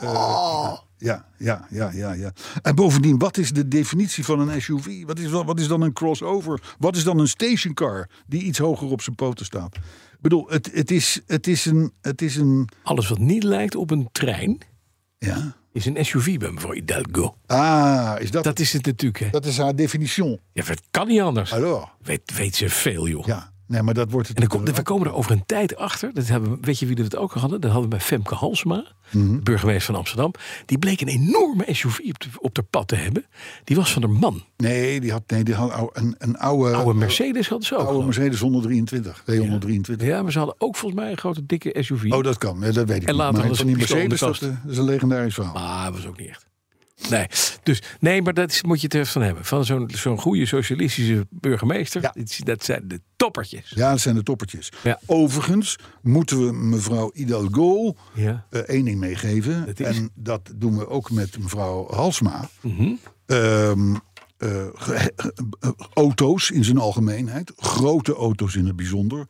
uh, ja, ja, ja, ja, ja. En bovendien, wat is de definitie van een S U V? Wat is, wat is dan een crossover? Wat is dan een stationcar die iets hoger op zijn poten staat? Ik bedoel, het, het, is, het, is een, het is een... Alles wat niet lijkt op een trein, Ja. is een S U V bij mevrouw Hidalgo. Ah, is dat, Dat is het natuurlijk. Hè? dat is haar definitie. Ja, het kan niet anders. Alors, Weet, weet ze veel, joh. ja. Nee, maar dat wordt het. En dan komt, we komen er over een tijd achter. Dat hebben, we- weet je wie dat ook hadden? Dat hadden we bij Femke Halsema, Mhm. de burgemeester van Amsterdam. Die bleek een enorme S U V op, de, op de pad te hebben. Die was van haar man. Nee, die had, nee, die had ou- een, een oude, Oude Mercedes hadden ze ook. oude geloof ik. Mercedes honderddrieëntwintig. tweehonderddrieëntwintig. Ja, maar ze hadden ook volgens mij een grote dikke S U V. Oh, dat kan. Ja, dat weet ik En niet. later Maar hadden ze van die een pistool in de Mercedes, dat, kast. eh, dat is een legendarisch verhaal. Maar dat was ook niet echt. Nee, dus, nee, maar dat is, moet je het even van hebben. Van zo'n zo'n goede socialistische burgemeester. Ja. Dat, dat zijn de toppertjes. Ja, dat zijn de toppertjes. Ja. Overigens moeten we mevrouw Hidalgo Ja. eh, één ding meegeven. Dat is? En dat doen we ook met mevrouw Halsema. Mhm. Ehm, eh, ge- eh, auto's in zijn algemeenheid, grote auto's in het bijzonder,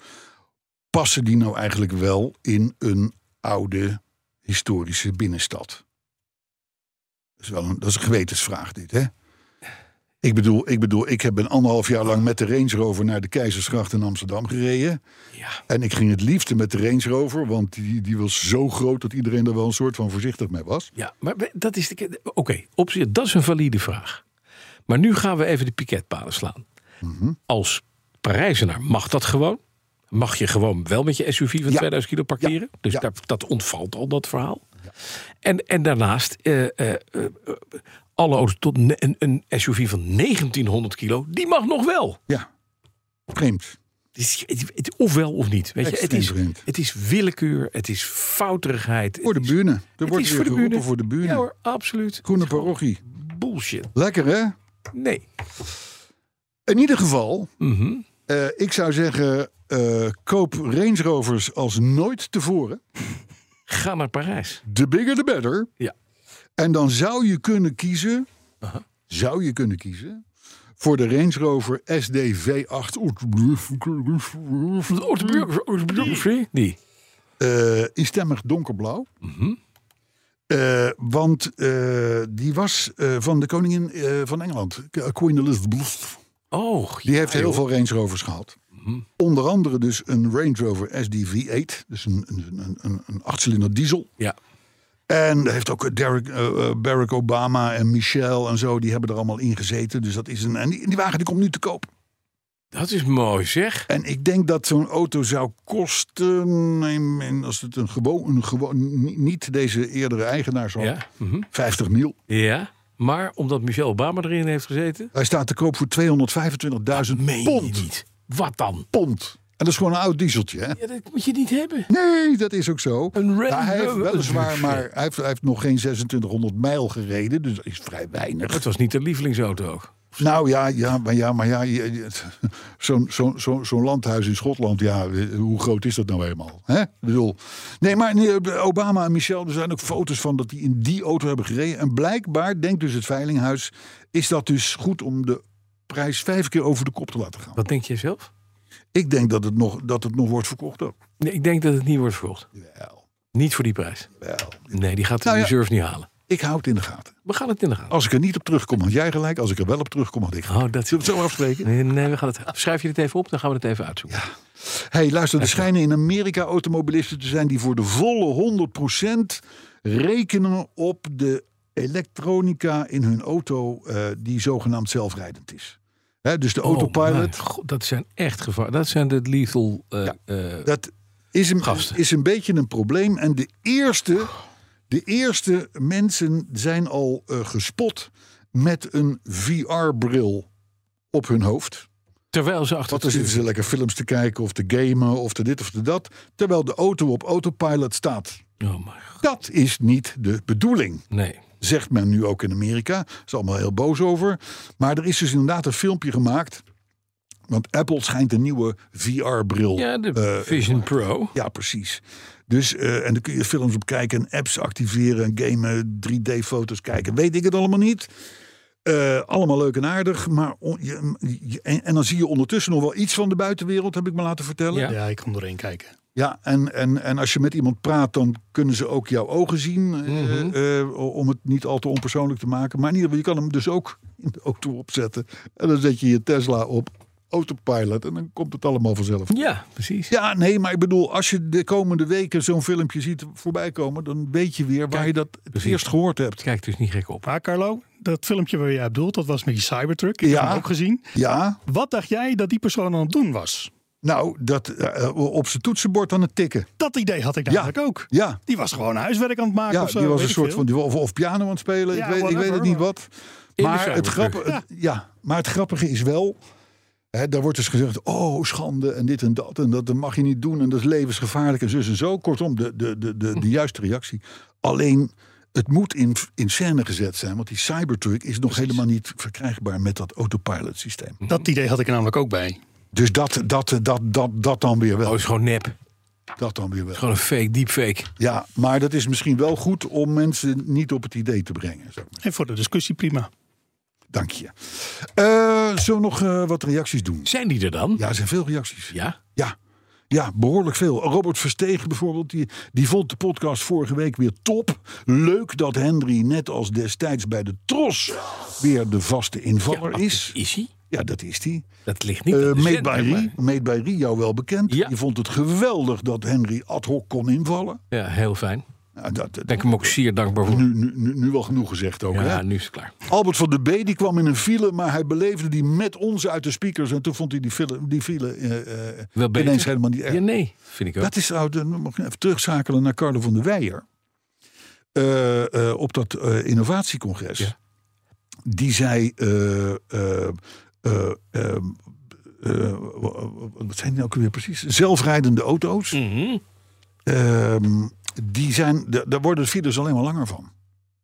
passen die nou eigenlijk wel in een oude historische binnenstad? Dat is wel een, dat is een gewetensvraag dit, hè? Ik bedoel, ik bedoel, ik heb een anderhalf jaar lang met de Range Rover naar de Keizersgracht in Amsterdam gereden. Ja. En ik ging het liefste met de Range Rover, want die, die was zo groot dat iedereen er wel een soort van voorzichtig mee was. Ja, maar we- dat is de. Oké, op zich, dat is een valide vraag. Maar nu gaan we even de piketpalen slaan. Mhm. Als Parijzenaar mag dat gewoon. Mag je gewoon wel met je S U V van Ja. tweeduizend kilo parkeren. Ja. Dus Ja. daar, dat ontvalt al, dat verhaal. En, en daarnaast, eh, eh, eh, eh, alle auto's tot ne- een, een S U V van negentienhonderd kilo, die mag nog wel. Ja, vreemd. Het is, het, het- of wel of niet. Weet je? Het, Extreem is, vreemd. het is willekeur, het is fouterigheid. Voor de het is- buren. Er het wordt is weer voor de geroepen buren. voor de buren. Ja hoor, absoluut. Groene Het is gewoon parochie. bullshit. Lekker, hè? Nee. In ieder geval, Mhm. eh, ik zou zeggen, eh, koop Range Rovers als nooit tevoren. Ga naar Parijs. The bigger the better. Ja. En dan zou je kunnen kiezen, Aha. zou je kunnen kiezen voor de Range Rover S D V acht. Die. Eh, in stemmig donkerblauw. Mhm. Uh, want uh, die was uh, van de koningin uh, van Engeland, Queen Elizabeth. Oh, die ja, heeft heel joh. veel Range Rovers gehad. Mm-hmm. Onder andere dus een Range Rover S D V acht. Dus een, een, een, een achtcilinder diesel. Ja. En daar heeft ook Derek, uh, Barack Obama en Michelle en zo. Die hebben er allemaal in gezeten. Dus dat is een, en die, die wagen die komt nu te koop. Dat is mooi, zeg. En ik denk dat zo'n auto zou kosten, als het een gewoon, een gewoon niet deze eerdere eigenaar had, ja. mm-hmm. vijftig mil. Ja, maar omdat Michelle Obama erin heeft gezeten? Hij staat te koop voor tweehonderdvijfentwintigduizend pond. Niet. Wat dan? Pond. En dat is gewoon een oud dieseltje, hè? Ja, dat moet je niet hebben. Nee, dat is ook zo. Een nou, hij heeft weliswaar, maar hij heeft, hij heeft nog geen zesentwintighonderd mijl gereden. Dus dat is vrij weinig. Het was niet de lievelingsauto ook. Nou ja, ja, maar ja, maar ja, zo'n zo, zo, zo'n landhuis in Schotland, ja, hoe groot is dat nou helemaal? Hè? Ik bedoel, nee, maar nee, Obama en Michelle, er zijn ook foto's van dat die in die auto hebben gereden. En blijkbaar, denkt dus het veilinghuis, is dat dus goed om de prijs vijf keer over de kop te laten gaan. Wat denk je zelf? Ik denk dat het nog, dat het nog wordt verkocht ook. Nee, ik denk dat het niet wordt verkocht. Wel. Niet voor die prijs. Wel. Nee, die gaat de nou ja, reserve niet halen. Ik hou het in de gaten. We gaan het in de gaten. Als ik er niet op terugkom, had jij gelijk. Als ik er wel op terugkom, had ik gelijk. Oh, dat... Zullen we het zo afspreken? Nee, nee, we gaan het... Schrijf je het even op, dan gaan we het even uitzoeken. Ja. Hey, luister, er schijnen in Amerika automobilisten te zijn die voor de volle honderd procent rekenen op de elektronica in hun auto uh, die zogenaamd zelfrijdend is. He, dus de autopilot. Oh, God, dat zijn echt gevaar. Dat zijn de lethal uh, ja, uh, dat is een, gasten. is een beetje een probleem. En de eerste, de eerste mensen zijn al uh, gespot met een V R-bril op hun hoofd. Terwijl ze achter Want dan zitten ze lekker films te kijken of te gamen of te dit of te dat. Terwijl de auto op autopilot staat. Oh my God. Dat is niet de bedoeling. Nee. Zegt men nu ook in Amerika. Daar is allemaal heel boos over. Maar er is dus inderdaad een filmpje gemaakt. Want Apple schijnt een nieuwe V R-bril. Ja, de uh, Vision Pro. Ja, precies. Dus, uh, en dan kun je films op kijken en apps activeren, gamen, drie D-foto's kijken. Weet ik het allemaal niet. Uh, allemaal leuk en aardig. Maar on, je, je, en, en dan zie je ondertussen nog wel iets van de buitenwereld, heb ik me laten vertellen. Ja, ja ik kon doorheen kijken. Ja, en, en, en als je met iemand praat, dan kunnen ze ook jouw ogen zien. Mm-hmm. Uh, uh, om het niet al te onpersoonlijk te maken. Maar in ieder geval, je kan hem dus ook in de auto opzetten. En dan zet je je Tesla op autopilot. En dan komt het allemaal vanzelf. Ja, precies. Ja, nee, maar ik bedoel, als je de komende weken zo'n filmpje ziet voorbij komen, dan weet je weer waar Kijk, je dat het precies. eerst gehoord hebt. Kijk dus niet gek op. Maar Carlo, dat filmpje waar jij bedoelt, dat was met die Cybertruck. Ik ja. heb hem ook gezien. Ja. Wat dacht jij dat die persoon aan het doen was? Nou, dat uh, op zijn toetsenbord aan het tikken. Dat idee had ik eigenlijk ja. ook. Ja. Die was gewoon huiswerk aan het maken ja, of zo. die was weet een soort van, of, of piano aan het spelen. Ja, ik, weet, whatever, ik weet het niet wat. Maar het, grappige, ja. het, ja, maar het grappige is wel, hè, daar wordt dus gezegd, oh schande en dit en dat. En dat mag je niet doen en dat is levensgevaarlijk en zus en zo. Kortom, de, de, de, de, de juiste reactie. Alleen, het moet in, in scène gezet zijn. Want die Cybertruck is nog Precies. helemaal niet verkrijgbaar met dat autopilot systeem. Dat idee had ik er namelijk ook bij. Dus dat, dat, dat, dat, dat dan weer wel. Oh, is gewoon nep. Dat dan weer wel. Het is gewoon een fake, deepfake. Ja, maar dat is misschien wel goed om mensen niet op het idee te brengen. Zeg maar. En voor de discussie prima. Dank je. Uh, zullen we nog uh, wat reacties doen? Zijn die er dan? Ja, er zijn veel reacties. Ja? Ja. Ja, behoorlijk veel. Robert Verstegen bijvoorbeeld, die, die vond de podcast vorige week weer top. Leuk dat Henry, net als destijds bij de Tros, weer de vaste invaller ja, is. Is hij? Ja, dat is hij. Dat ligt niet uh, aan de Made zender, by maar... Rie, Made by Rie, jou wel bekend. Ja. Je vond het geweldig dat Henry ad hoc kon invallen. Ja, heel fijn. Nou, dat, dat, ben ik hem ook zeer dankbaar voor. Nu, nu, nu, nu wel genoeg gezegd ook. Ja, hè? nu is het klaar. Albert van der B. die kwam in een file, maar hij beleefde die met ons uit de speakers. En toen vond hij die file, die file uh, wel beter. ineens helemaal niet erg. Ja, nee, vind ik ook. Dat is trouwens, dan mag ik even terugschakelen naar Carlo van der Weijer. Uh, uh, op dat uh, innovatiecongres. Ja. Die zei... Uh, uh, uh, uh, uh, wat zijn die ook weer precies? Zelfrijdende auto's. Mm-hmm. Uh, die zijn, daar worden de files alleen maar langer van.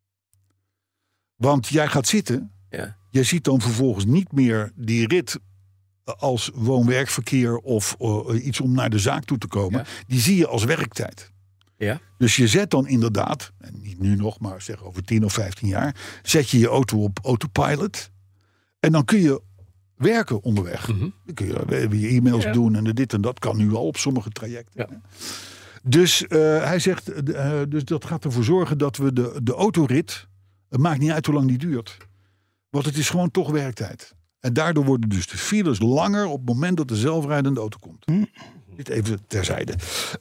Want jij gaat zitten. Ja. Jij ziet dan vervolgens niet meer die rit als woon-werkverkeer of uh, iets om naar de zaak toe te komen. Ja. Die zie je als werktijd. Ja. Dus je zet dan inderdaad, en niet nu nog, maar zeg over tien of vijftien jaar, zet je je auto op autopilot. En dan kun je werken onderweg. Mm-hmm. Dan kun je, je e-mails ja. doen en dit en dat kan nu al op sommige trajecten. Ja. Dus uh, hij zegt, uh, dus dat gaat ervoor zorgen dat we de, de autorit, het maakt niet uit hoe lang die duurt. Want het is gewoon toch werktijd. En daardoor worden dus de files langer op het moment dat de zelfrijdende auto komt. Hm. Dit even terzijde.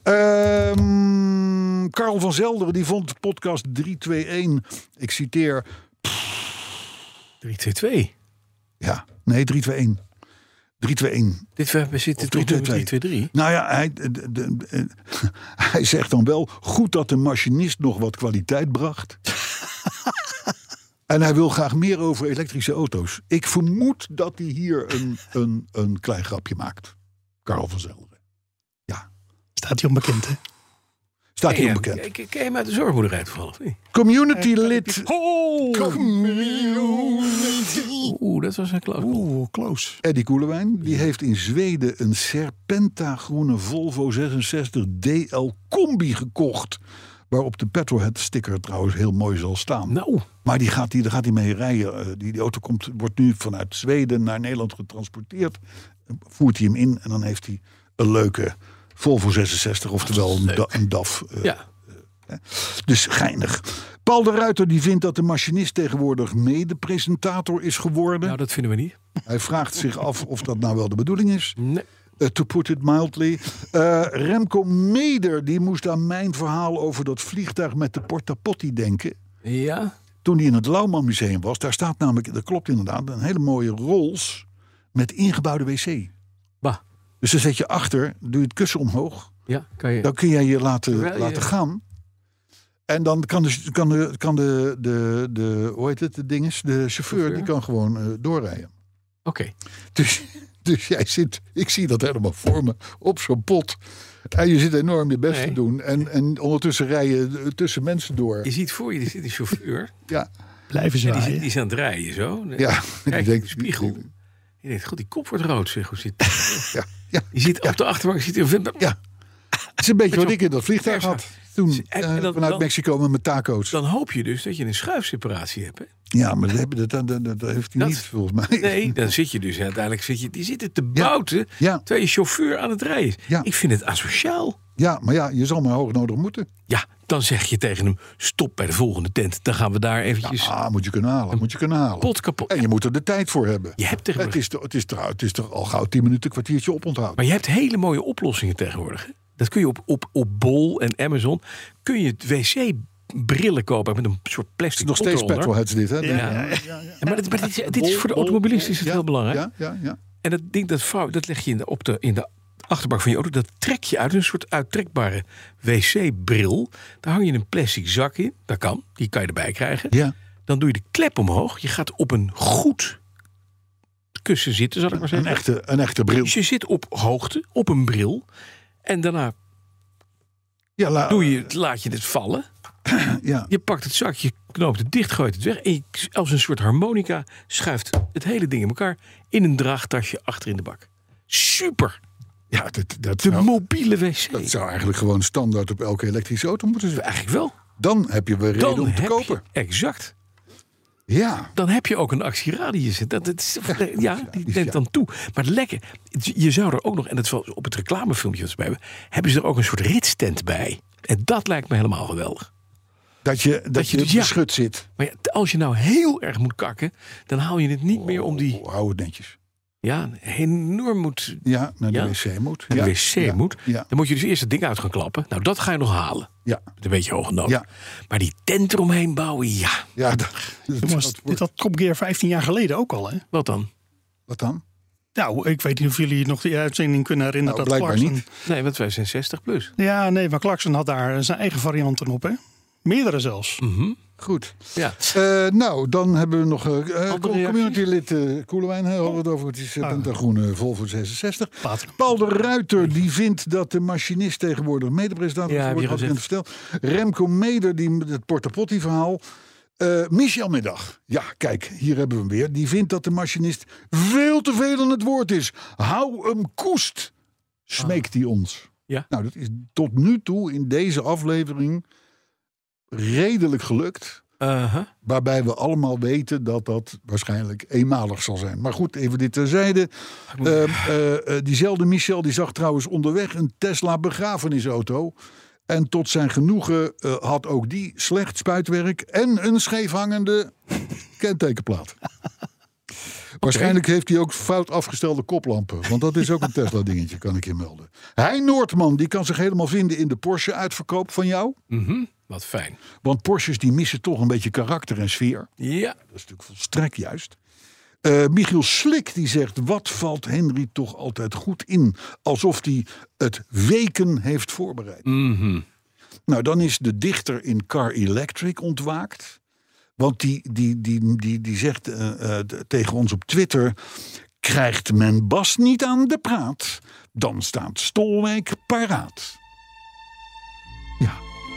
Um, Karel van Zelderen die vond podcast drie twee een, ik citeer... drie twee twee? Ja, nee, drie twee een. drie twee een. Dit we zitten toch met drie twee drie? Nou ja, hij, de, de, de, hij zegt dan wel goed dat de machinist nog wat kwaliteit bracht. En hij wil graag meer over elektrische auto's. Ik vermoed dat hij hier een, een, een klein grapje maakt. Karel van Zelderen. Ja. Staat hij onbekend, hè? Staat hij ja, onbekend. Ik ken je hem uit de zorgboerderij toevallig, of niet? Community lid. Oh! Oeh, dat was een close. Oeh, close. Eddie Koelewijn, die heeft in Zweden een Serpenta groene Volvo zesenzestig D L Combi gekocht. Waarop de Petrolhead sticker trouwens heel mooi zal staan. Nou. Maar die gaat, die, daar gaat hij mee rijden. Die, die auto komt, wordt nu vanuit Zweden naar Nederland getransporteerd. Voert hij hem in en dan heeft hij een leuke Volvo zesenzestig. Oftewel een, da, een D A F. Uh, ja. Uh, dus geinig. Paul de Ruiter die vindt dat de machinist tegenwoordig mede-presentator is geworden. Nou, dat vinden we niet. Hij vraagt zich af of dat nou wel de bedoeling is. Nee. Uh, to put it mildly. Uh, Remco Meder die moest aan mijn verhaal over dat vliegtuig met de Porta Potty denken. Ja. Toen hij in het Lauwman Museum was, daar staat namelijk, dat klopt inderdaad, een hele mooie Rolls met ingebouwde wc. Bah. Dus dan zet je achter, doe je het kussen omhoog. Ja, kan je. Dan kun jij je laten, Terwijl je... laten gaan. En dan kan de, kan de, kan de, de, de hoe heet het, de dinges, de chauffeur, chauffeur? die kan gewoon uh, doorrijden. Oké. Okay. Dus, dus jij zit, ik zie dat helemaal voor me, op zo'n pot. En je zit enorm je best nee. te doen. En, en ondertussen rij je tussen mensen door. Je ziet voor je, er zit een chauffeur. Ja. Blijven zwaaien. Die, die is aan het rijden zo. Ja. Kijk in de spiegel. Die, je denkt, god, die kop wordt rood. Zeg, hoe zit ja. Ja. Je ziet ja. op de achterbank zit er een... Ja. Het is een beetje wat ik in dat vliegtuig had. Toen en, en dan, vanuit dan, Mexico met mijn taco's. Dan hoop je dus dat je een schuifseparatie hebt. Hè? Ja, maar dat, dat, dat, dat, dat heeft hij dat, niet volgens mij. Nee, dan zit je dus uiteindelijk zit je, die zitten te bouten ja, ja. terwijl je chauffeur aan het rijden is. Ja. Ik vind het asociaal. Ja, maar ja, je zal maar hoog nodig moeten. Ja, dan zeg je tegen hem, stop bij de volgende tent. Dan gaan we daar eventjes... Ja, moet je kunnen halen, moet je kunnen halen. Pot kapot. En je moet er de tijd voor hebben. Je hebt tegenwoordig... Het is, toch, het, is toch, het is toch al gauw tien minuten, kwartiertje op onthouden. Maar je hebt hele mooie oplossingen tegenwoordig. Hè? Dat kun je op, op, op Bol en Amazon. Kun je wc-brillen kopen met een soort plastic. Het is nog steeds petrolheads dit, hè? Ja. Ja, ja, ja. Ja, maar dit, maar dit, dit is voor de automobilist is het ja, heel belangrijk. Ja, ja, ja. En dat ding, dat, vouw, dat leg je in de, op de, in de achterbak van je auto. Dat trek je uit een soort uittrekbare wc-bril. Daar hang je een plastic zak in. Dat kan, die kan je erbij krijgen. Ja. Dan doe je de klep omhoog. Je gaat op een goed kussen zitten, zal ik maar zeggen. Een echte, een echte bril. Dus je zit op hoogte, op een bril. En daarna ja, la, doe je, laat je het vallen. Ja. Je pakt het zakje, knoopt het dicht, gooit het weg. En je, als een soort harmonica schuift het hele ding in elkaar in een draagtasje achter in de bak. Super! Ja, dat, dat de zou, mobiele wc. Dat zou eigenlijk gewoon standaard op elke elektrische auto moeten zijn. Eigenlijk wel. Dan heb je weer reden Dan om te heb kopen. Je, exact. Ja. Dan heb je ook een actieradius. Dat, dat is, ja, ja, die neemt ja. dan toe. Maar het lekker, je zou er ook nog, en dat is wel op het reclamefilmpje dat ze bij hebben, hebben ze er ook een soort ritstent bij. En dat lijkt me helemaal geweldig. Dat je, dat, dat je, je dus, beschut ja, zit. Maar ja, als je nou heel erg moet kakken, dan haal je het niet oh, meer om die... Oh, hou het netjes. Ja, enorm moet... Ja, naar de ja, wc moet. Naar ja, de wc ja, moet. Ja. Dan moet je dus eerst het ding uit gaan klappen. Nou, dat ga je nog halen. Ja. Met een beetje hoge nood. Ja. Maar die tent eromheen bouwen, ja. Ja, dat, dat was, dit had Top Gear vijftien jaar geleden ook al, hè? Wat dan? Wat dan? Nou, ik weet niet of jullie nog die uitzending kunnen herinneren. Nou, dat blijkbaar Clarkson... niet. Nee, want wij zijn zestig plus. Ja, nee, maar Clarkson had daar zijn eigen varianten op, hè? Meerdere zelfs. Mm-hmm. Goed. Ja. Uh, nou, dan hebben we nog uh, community-lid uh, Koelewijn. Hè, hadden we het over. Het is uh, Pentagroene Volvo zesenzestig. Pater. Paul de Ruiter die vindt dat de machinist tegenwoordig mede-presentator ja, wordt. Had ik net verteld. Remco Meder, die het Porta Potty verhaal. Uh, Michel Middag. Ja, kijk, hier hebben we hem weer. Die vindt dat de machinist veel te veel aan het woord is. Hou hem koest, smeekt hij ons. Ja. Nou, dat is tot nu toe in deze aflevering redelijk gelukt. Uh-huh. Waarbij we allemaal weten dat dat waarschijnlijk eenmalig zal zijn. Maar goed, even dit terzijde. Uh, uh, uh, diezelfde Michel die zag trouwens onderweg een Tesla begrafenisauto. En tot zijn genoegen uh, had ook die slecht spuitwerk en een scheefhangende kentekenplaat. Waarschijnlijk heeft hij ook fout afgestelde koplampen. Want dat is ook een Tesla-dingetje, kan ik je melden. Hein Noordman, die kan zich helemaal vinden in de Porsche-uitverkoop van jou. Mm-hmm, wat fijn. Want Porsches die missen toch een beetje karakter en sfeer. Ja. Dat is natuurlijk volstrekt juist. Uh, Michiel Slik die zegt, wat valt Henry toch altijd goed in? Alsof hij het weken heeft voorbereid. Mm-hmm. Nou, dan is de dichter in Car Electric ontwaakt. Want die, die, die, die, die zegt uh, uh, tegen ons op Twitter... krijgt men Bas niet aan de praat, dan staat Stolwijk paraat. Ja.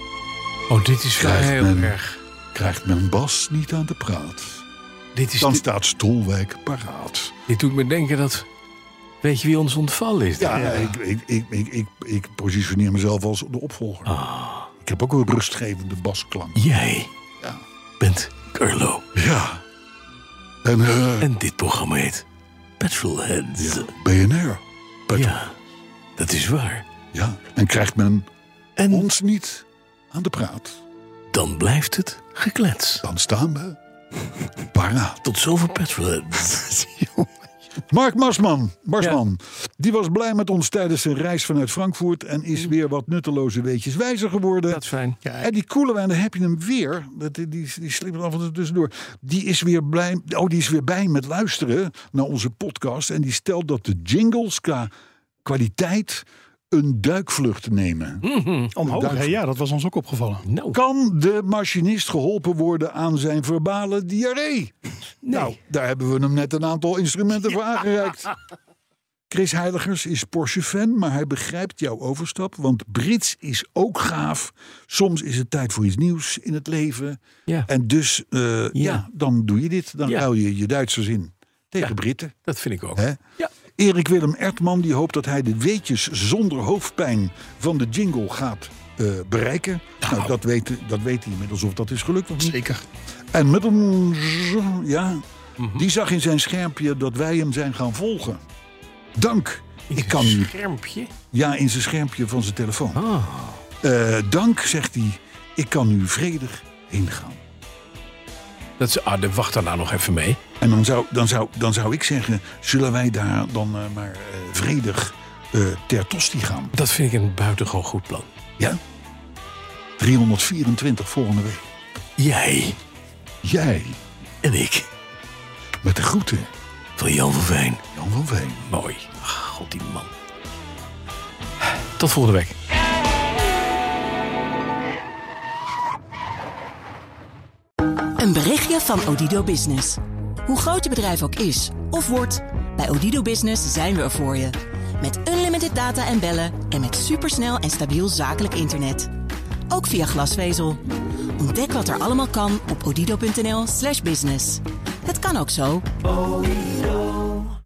Oh, dit is Krijgt heel men- erg. Krijgt men Bas niet aan de praat, Dit, is, dan dit, staat Stolwijk paraat. dit doet me denken dat... Weet je wie ons ontvallen is? Ja, Ik, ik, ik, ik, ik, ik positioneer mezelf als de opvolger. Ah, Ik heb ook een rustgevende basklank. jij Ja. bent Carlo. Ja. En uh, En dit programma heet Petrolheads. ja, B N R. Pet- Ja, dat is waar. ja. En krijgt men En ons niet aan de praat, dan blijft het geklets. dan staan we paraat. Tot zover Petrolheads. Mark Marsman, Marsman die was blij met ons tijdens zijn reis vanuit Frankfurt... en is weer wat nutteloze weetjes wijzer geworden. Dat is fijn. En die Koelewijn, daar heb je hem weer. Dat, die die, die slipt af en toe tussendoor. Die is, weer blij, oh, die is weer bij met luisteren naar onze podcast. En die stelt dat de jingles qua kwaliteit een duikvlucht nemen. Omhoog, Duik- hè? Ja, dat was ons ook opgevallen. Nou, Kan de machinist geholpen worden aan zijn verbale diarree? Nou, daar hebben we hem net een aantal instrumenten voor aangereikt. Chris Heiligers is Porsche-fan, maar hij begrijpt jouw overstap. Want Brits is ook gaaf. Soms is het tijd voor iets nieuws in het leven. ja, En dus, uh, ja. ja, dan doe je dit. Dan Ja. ruil je je Duitsers in tegen Ja. Britten. dat vind ik ook. Hè? Ja. Erik Willem Ertman die hoopt dat hij de weetjes zonder hoofdpijn van de jingle gaat uh, bereiken. Nou, dat, weet, dat weet hij inmiddels of dat is gelukt of niet. Zeker. En met een... ja, Mhm. die zag in zijn schermpje dat wij hem zijn gaan volgen. Dank. Ik kan Een nu... schermpje. Ja, in zijn schermpje van zijn telefoon. Ah, Uh, dank, zegt hij. Ik kan nu vredig heen gaan. dat is, ah, de- wacht daar nou nog even mee. En dan zou, dan zou, dan zou ik zeggen, zullen wij daar dan uh, maar uh, vredig uh, ter tosti gaan? Dat vind ik een buitengewoon goed plan. Ja? driehonderdvierentwintig volgende week. Jij Jij, en ik met de groeten, van Jan van Veen. Jan van Veen. Mooi. Ach, god, die man. Tot volgende week. Een berichtje van Odido Business. Hoe groot je bedrijf ook is of wordt, bij Odido Business zijn we er voor je. Met unlimited data en bellen en met supersnel en stabiel zakelijk internet. Ook via glasvezel. Ontdek wat er allemaal kan op odido punt n l slash business. Het kan ook zo.